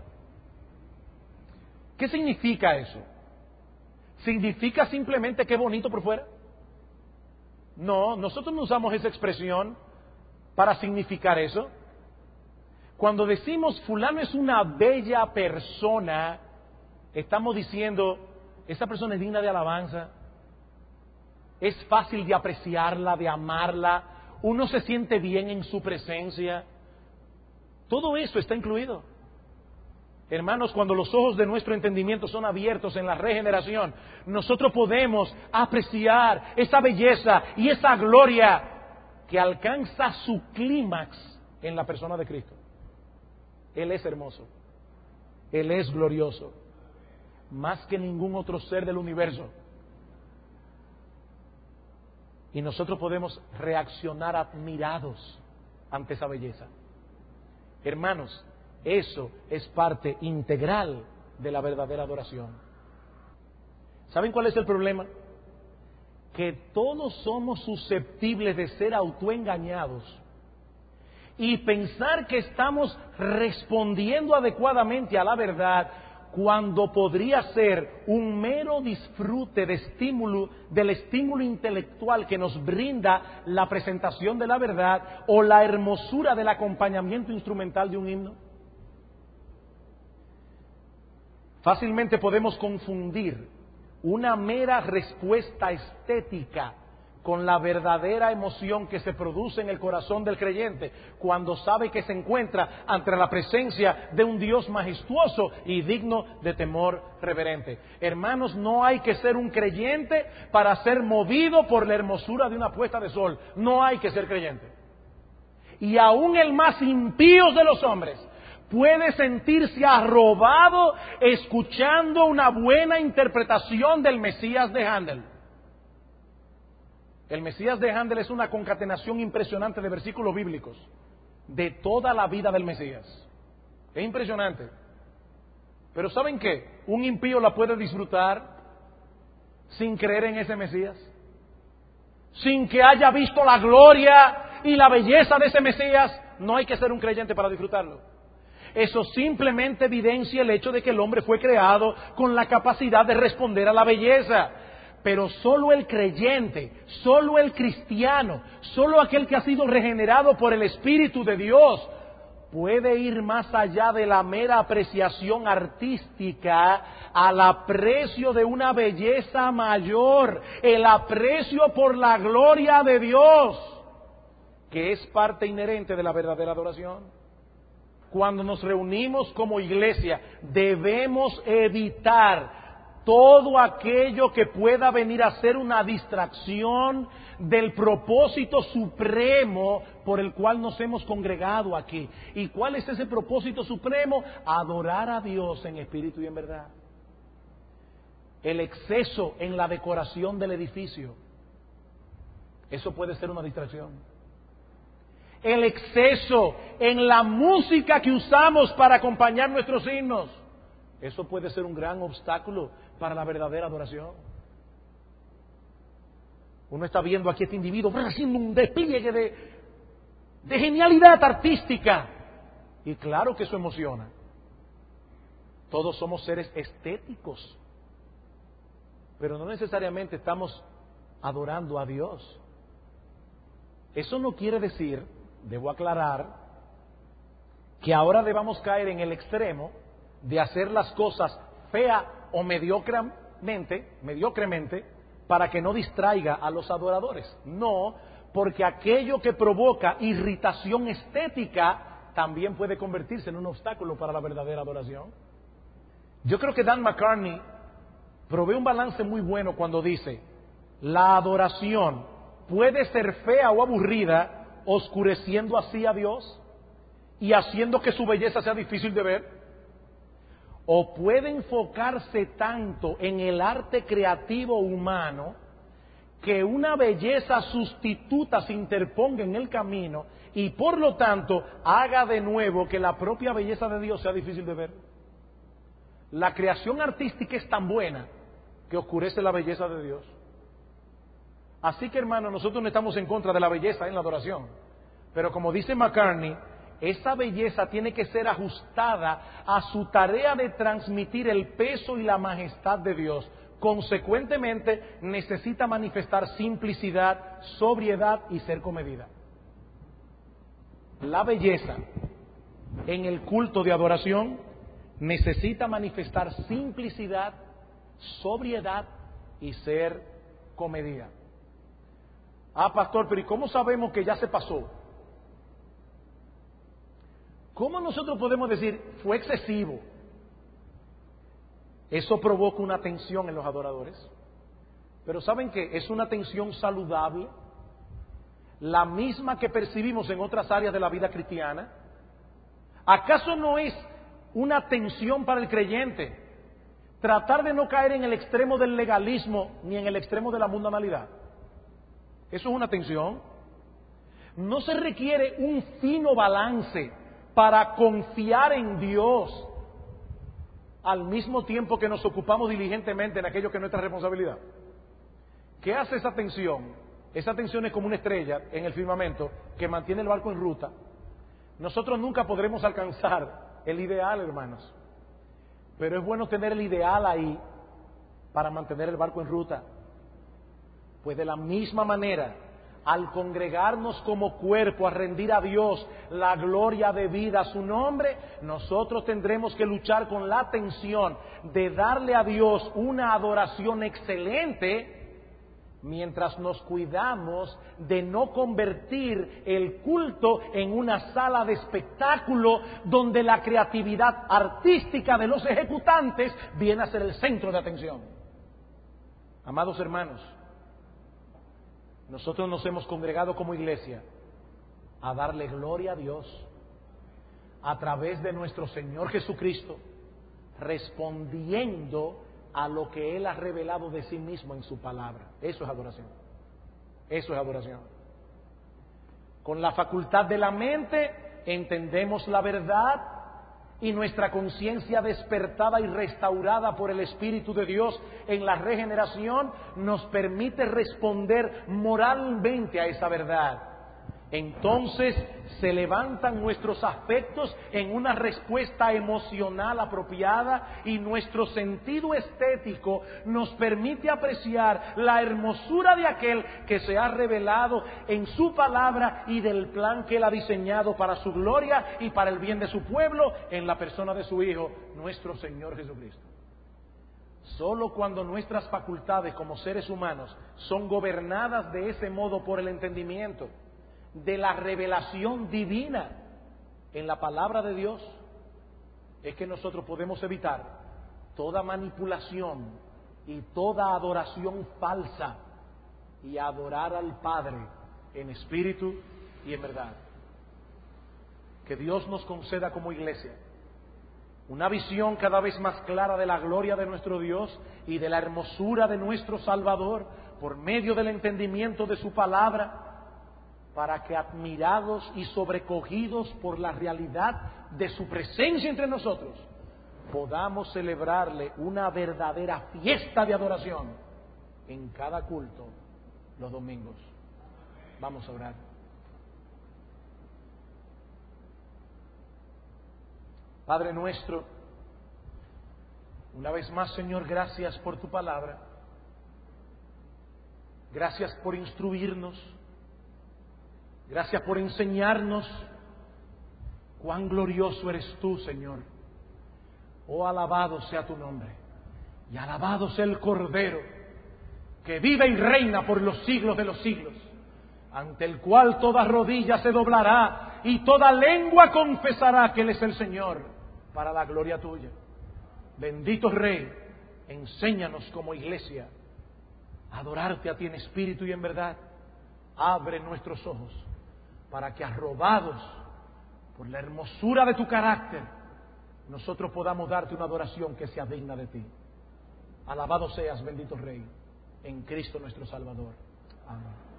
¿Qué significa eso? ¿Significa simplemente que es bonito por fuera? No, nosotros no usamos esa expresión para significar eso. Cuando decimos fulano es una bella persona, estamos diciendo, esa persona es digna de alabanza, es fácil de apreciarla, de amarla, uno se siente bien en su presencia. Todo eso está incluido. Hermanos, cuando los ojos de nuestro entendimiento son abiertos en la regeneración, nosotros podemos apreciar esa belleza y esa gloria que alcanza su clímax en la persona de Cristo. Él es hermoso, Él es glorioso, más que ningún otro ser del universo. Y nosotros podemos reaccionar admirados ante esa belleza. Hermanos, eso es parte integral de la verdadera adoración. ¿Saben cuál es el problema? Que todos somos susceptibles de ser autoengañados y pensar que estamos respondiendo adecuadamente a la verdad cuando podría ser un mero disfrute de estímulo, del estímulo intelectual que nos brinda la presentación de la verdad o la hermosura del acompañamiento instrumental de un himno. Fácilmente podemos confundir una mera respuesta estética con la verdadera emoción que se produce en el corazón del creyente cuando sabe que se encuentra ante la presencia de un Dios majestuoso y digno de temor reverente. Hermanos, no hay que ser un creyente para ser movido por la hermosura de una puesta de sol. No hay que ser creyente. Y aún el más impío de los hombres puede sentirse arrobado escuchando una buena interpretación del Mesías de Handel. El Mesías de Handel es una concatenación impresionante de versículos bíblicos de toda la vida del Mesías. Es impresionante. Pero ¿saben qué? Un impío la puede disfrutar sin creer en ese Mesías, sin que haya visto la gloria y la belleza de ese Mesías. No hay que ser un creyente para disfrutarlo. Eso simplemente evidencia el hecho de que el hombre fue creado con la capacidad de responder a la belleza. Pero solo el creyente, solo el cristiano, solo aquel que ha sido regenerado por el Espíritu de Dios puede ir más allá de la mera apreciación artística al aprecio de una belleza mayor, el aprecio por la gloria de Dios, que es parte inherente de la verdadera adoración. Cuando nos reunimos como iglesia, debemos evitar todo aquello que pueda venir a ser una distracción del propósito supremo por el cual nos hemos congregado aquí. ¿Y cuál es ese propósito supremo? Adorar a Dios en espíritu y en verdad. El exceso en la decoración del edificio, eso puede ser una distracción. El exceso en la música que usamos para acompañar nuestros himnos, eso puede ser un gran obstáculo para la verdadera adoración. Uno está viendo aquí a este individuo haciendo un despliegue de, de genialidad artística. Y claro que eso emociona. Todos somos seres estéticos. Pero no necesariamente estamos adorando a Dios. Eso no quiere decir, debo aclarar, que ahora debamos caer en el extremo de hacer las cosas fea o mediocremente, mediocremente, para que no distraiga a los adoradores. No, porque aquello que provoca irritación estética también puede convertirse en un obstáculo para la verdadera adoración. Yo creo que Dan McCartney provee un balance muy bueno cuando dice: la adoración puede ser fea o aburrida, oscureciendo así a Dios y haciendo que su belleza sea difícil de ver, o puede enfocarse tanto en el arte creativo humano que una belleza sustituta se interponga en el camino y por lo tanto haga de nuevo que la propia belleza de Dios sea difícil de ver. La creación artística es tan buena que oscurece la belleza de Dios. Así que, hermano, nosotros no estamos en contra de la belleza en la adoración, pero como dice McCartney, esa belleza tiene que ser ajustada a su tarea de transmitir el peso y la majestad de Dios. Consecuentemente, necesita manifestar simplicidad, sobriedad y ser comedida. La belleza en el culto de adoración necesita manifestar simplicidad, sobriedad y ser comedida. Ah, pastor, pero ¿y cómo sabemos que ya se pasó? ¿Cómo nosotros podemos decir fue excesivo? Eso provoca una tensión en los adoradores. Pero ¿saben qué? Es una tensión saludable, la misma que percibimos en otras áreas de la vida cristiana. ¿Acaso no es una tensión para el creyente tratar de no caer en el extremo del legalismo ni en el extremo de la mundanalidad? Eso es una tensión. No se requiere un fino balance para confiar en Dios al mismo tiempo que nos ocupamos diligentemente en aquello que es nuestra responsabilidad. ¿Qué hace esa tensión? Esa tensión es como una estrella en el firmamento que mantiene el barco en ruta. Nosotros nunca podremos alcanzar el ideal, hermanos, pero es bueno tener el ideal ahí para mantener el barco en ruta. Pues de la misma manera, al congregarnos como cuerpo a rendir a Dios la gloria debida a su nombre, nosotros tendremos que luchar con la tensión de darle a Dios una adoración excelente, mientras nos cuidamos de no convertir el culto en una sala de espectáculo donde la creatividad artística de los ejecutantes viene a ser el centro de atención. Amados hermanos, nosotros nos hemos congregado como iglesia a darle gloria a Dios a través de nuestro Señor Jesucristo, respondiendo a lo que Él ha revelado de sí mismo en su palabra. Eso es adoración. Eso es adoración. Con la facultad de la mente entendemos la verdad y nuestra conciencia despertada y restaurada por el Espíritu de Dios en la regeneración nos permite responder moralmente a esa verdad. Entonces se levantan nuestros afectos en una respuesta emocional apropiada y nuestro sentido estético nos permite apreciar la hermosura de aquel que se ha revelado en su palabra y del plan que Él ha diseñado para su gloria y para el bien de su pueblo en la persona de su Hijo, nuestro Señor Jesucristo. Solo cuando nuestras facultades como seres humanos son gobernadas de ese modo por el entendimiento de la revelación divina en la palabra de Dios, es que nosotros podemos evitar toda manipulación y toda adoración falsa y adorar al Padre en espíritu y en verdad. Que Dios nos conceda como iglesia una visión cada vez más clara de la gloria de nuestro Dios y de la hermosura de nuestro Salvador por medio del entendimiento de su palabra, para que admirados y sobrecogidos por la realidad de su presencia entre nosotros, podamos celebrarle una verdadera fiesta de adoración en cada culto los domingos. Vamos a orar. Padre nuestro, una vez más, Señor, gracias por tu palabra. Gracias por instruirnos. Gracias por enseñarnos cuán glorioso eres tú, Señor. Oh, alabado sea tu nombre. Y alabado sea el Cordero, que vive y reina por los siglos de los siglos, ante el cual toda rodilla se doblará y toda lengua confesará que Él es el Señor, para la gloria tuya. Bendito Rey, enséñanos como iglesia a adorarte a ti en espíritu y en verdad. Abre nuestros ojos para que, arrobados por la hermosura de tu carácter, nosotros podamos darte una adoración que sea digna de ti. Alabado seas, bendito Rey, en Cristo nuestro Salvador. Amén.